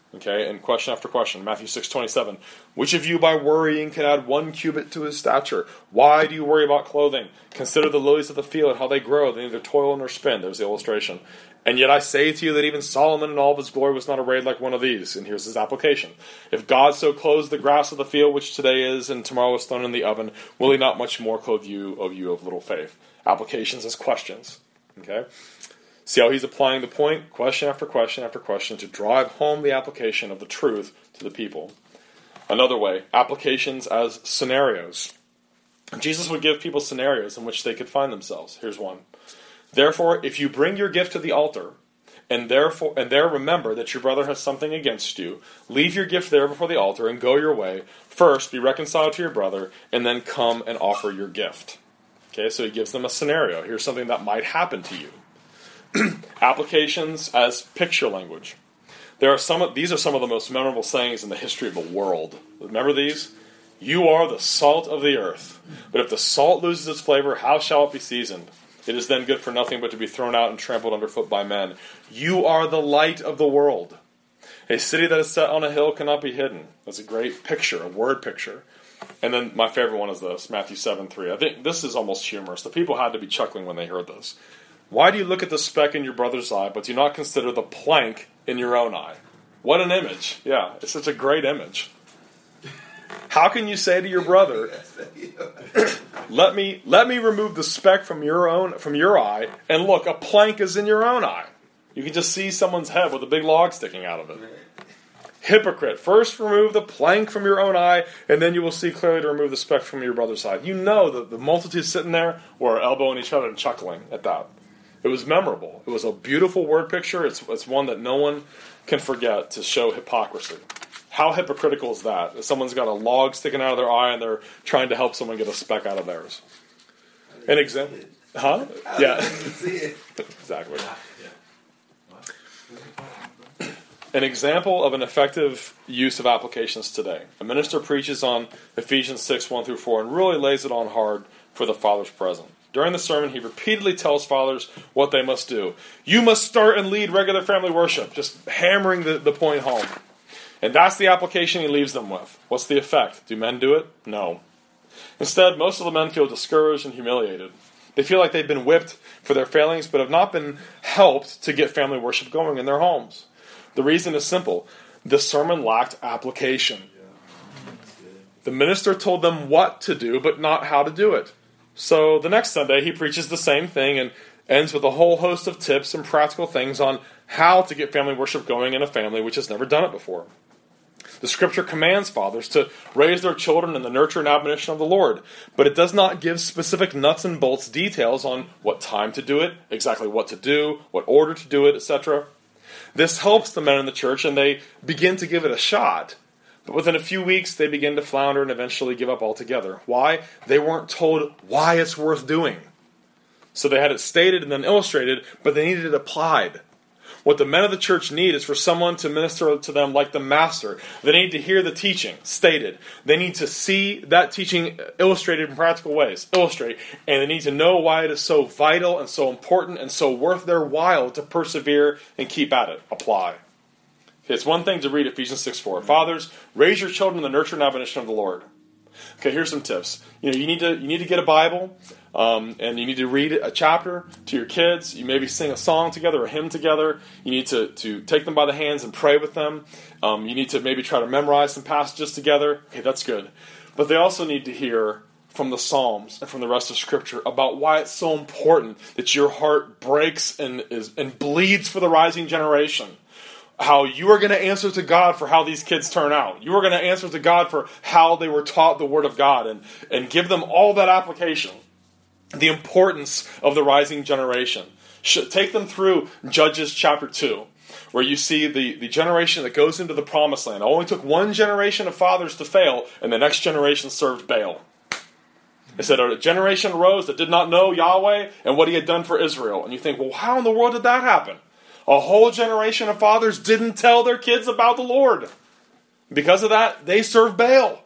Okay, and question after question. Matthew 6:27. Which of you by worrying can add 1 cubit to his stature? Why do you worry about clothing? Consider the lilies of the field, how they grow. They neither toil nor spin. There's the illustration. And yet I say to you that even Solomon in all of his glory was not arrayed like one of these. And here's his application. If God so clothes the grass of the field, which today is and tomorrow is thrown in the oven, will he not much more clothe you of little faith? Applications as questions. Okay? See how he's applying the point, question after question after question, to drive home the application of the truth to the people. Another way, applications as scenarios. Jesus would give people scenarios in which they could find themselves. Here's one. Therefore, if you bring your gift to the altar, and there remember that your brother has something against you, leave your gift there before the altar and go your way. First, be reconciled to your brother, and then come and offer your gift. Okay, so he gives them a scenario. Here's something that might happen to you. Applications as picture language. These are some of the most memorable sayings in the history of the world. Remember these? You are the salt of the earth. But if the salt loses its flavor, how shall it be seasoned? It is then good for nothing but to be thrown out and trampled underfoot by men. You are the light of the world. A city that is set on a hill cannot be hidden. That's a great picture, a word picture. And then my favorite one is this, Matthew 7:3. I think this is almost humorous. The people had to be chuckling when they heard this. Why do you look at the speck in your brother's eye, but do not consider the plank in your own eye? What an image. Yeah, it's such a great image. How can you say to your brother, let me remove the speck from your eye, and look, a plank is in your own eye. You can just see someone's head with a big log sticking out of it. Hypocrite, first remove the plank from your own eye, and then you will see clearly to remove the speck from your brother's eye. You know that the multitude sitting there were elbowing each other and chuckling at that. It was memorable. It was a beautiful word picture. It's one that no one can forget to show hypocrisy. How hypocritical is that? If someone's got a log sticking out of their eye and they're trying to help someone get a speck out of theirs. An example. Huh? Yeah. Exactly. An example of an effective use of applications today. A minister preaches on Ephesians 6:1-4 and really lays it on hard for the fathers present. During the sermon, he repeatedly tells fathers what they must do. You must start and lead regular family worship, just hammering the point home. And that's the application he leaves them with. What's the effect? Do men do it? No. Instead, most of the men feel discouraged and humiliated. They feel like they've been whipped for their failings, but have not been helped to get family worship going in their homes. The reason is simple. The sermon lacked application. The minister told them what to do, but not how to do it. So the next Sunday, he preaches the same thing and ends with a whole host of tips and practical things on how to get family worship going in a family which has never done it before. The Scripture commands fathers to raise their children in the nurture and admonition of the Lord, but it does not give specific nuts and bolts details on what time to do it, exactly what to do, what order to do it, etc. This helps the men in the church, and they begin to give it a shot. But within a few weeks, they begin to flounder and eventually give up altogether. Why? They weren't told why it's worth doing. So they had it stated and then illustrated, but they needed it applied. What the men of the church need is for someone to minister to them like the master. They need to hear the teaching stated. They need to see that teaching illustrated in practical ways. Illustrate. And they need to know why it is so vital and so important and so worth their while to persevere and keep at it. Apply. It's one thing to read Ephesians 6:4. Fathers, raise your children in the nurture and admonition of the Lord. Okay, here's some tips. You need to get a Bible, and you need to read a chapter to your kids. You maybe sing a song together, a hymn together. You need to take them by the hands and pray with them. You need to maybe try to memorize some passages together. Okay, that's good. But they also need to hear from the Psalms and from the rest of Scripture about why it's so important that your heart breaks and bleeds for the rising generation. How you are going to answer to God for how these kids turn out. You are going to answer to God for how they were taught the Word of God and give them all that application. The importance of the rising generation. Take them through Judges chapter 2, where you see the generation that goes into the promised land. It only took one generation of fathers to fail, and the next generation served Baal. It said a generation arose that did not know Yahweh and what He had done for Israel. And you think, well, how in the world did that happen? A whole generation of fathers didn't tell their kids about the Lord. Because of that, they serve Baal.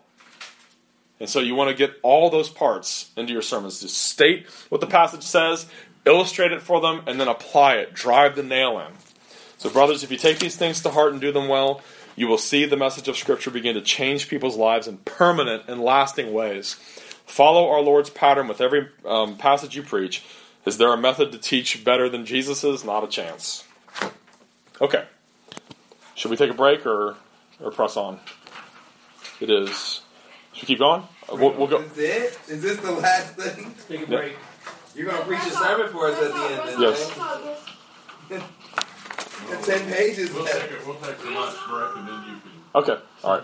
And so you want to get all those parts into your sermons. Just state what the passage says, illustrate it for them, and then apply it. Drive the nail in. So brothers, if you take these things to heart and do them well, you will see the message of Scripture begin to change people's lives in permanent and lasting ways. Follow our Lord's pattern with every passage you preach. Is there a method to teach better than Jesus's? Not a chance. Okay. Should we take a break or press on? It is. Should we keep going? We'll go. Is it? Is this the last thing? Take a break. You're going to preach a sermon for us at the end then, Yes. right? 10 pages We'll left. take a lunch break and then you can. Okay. All right.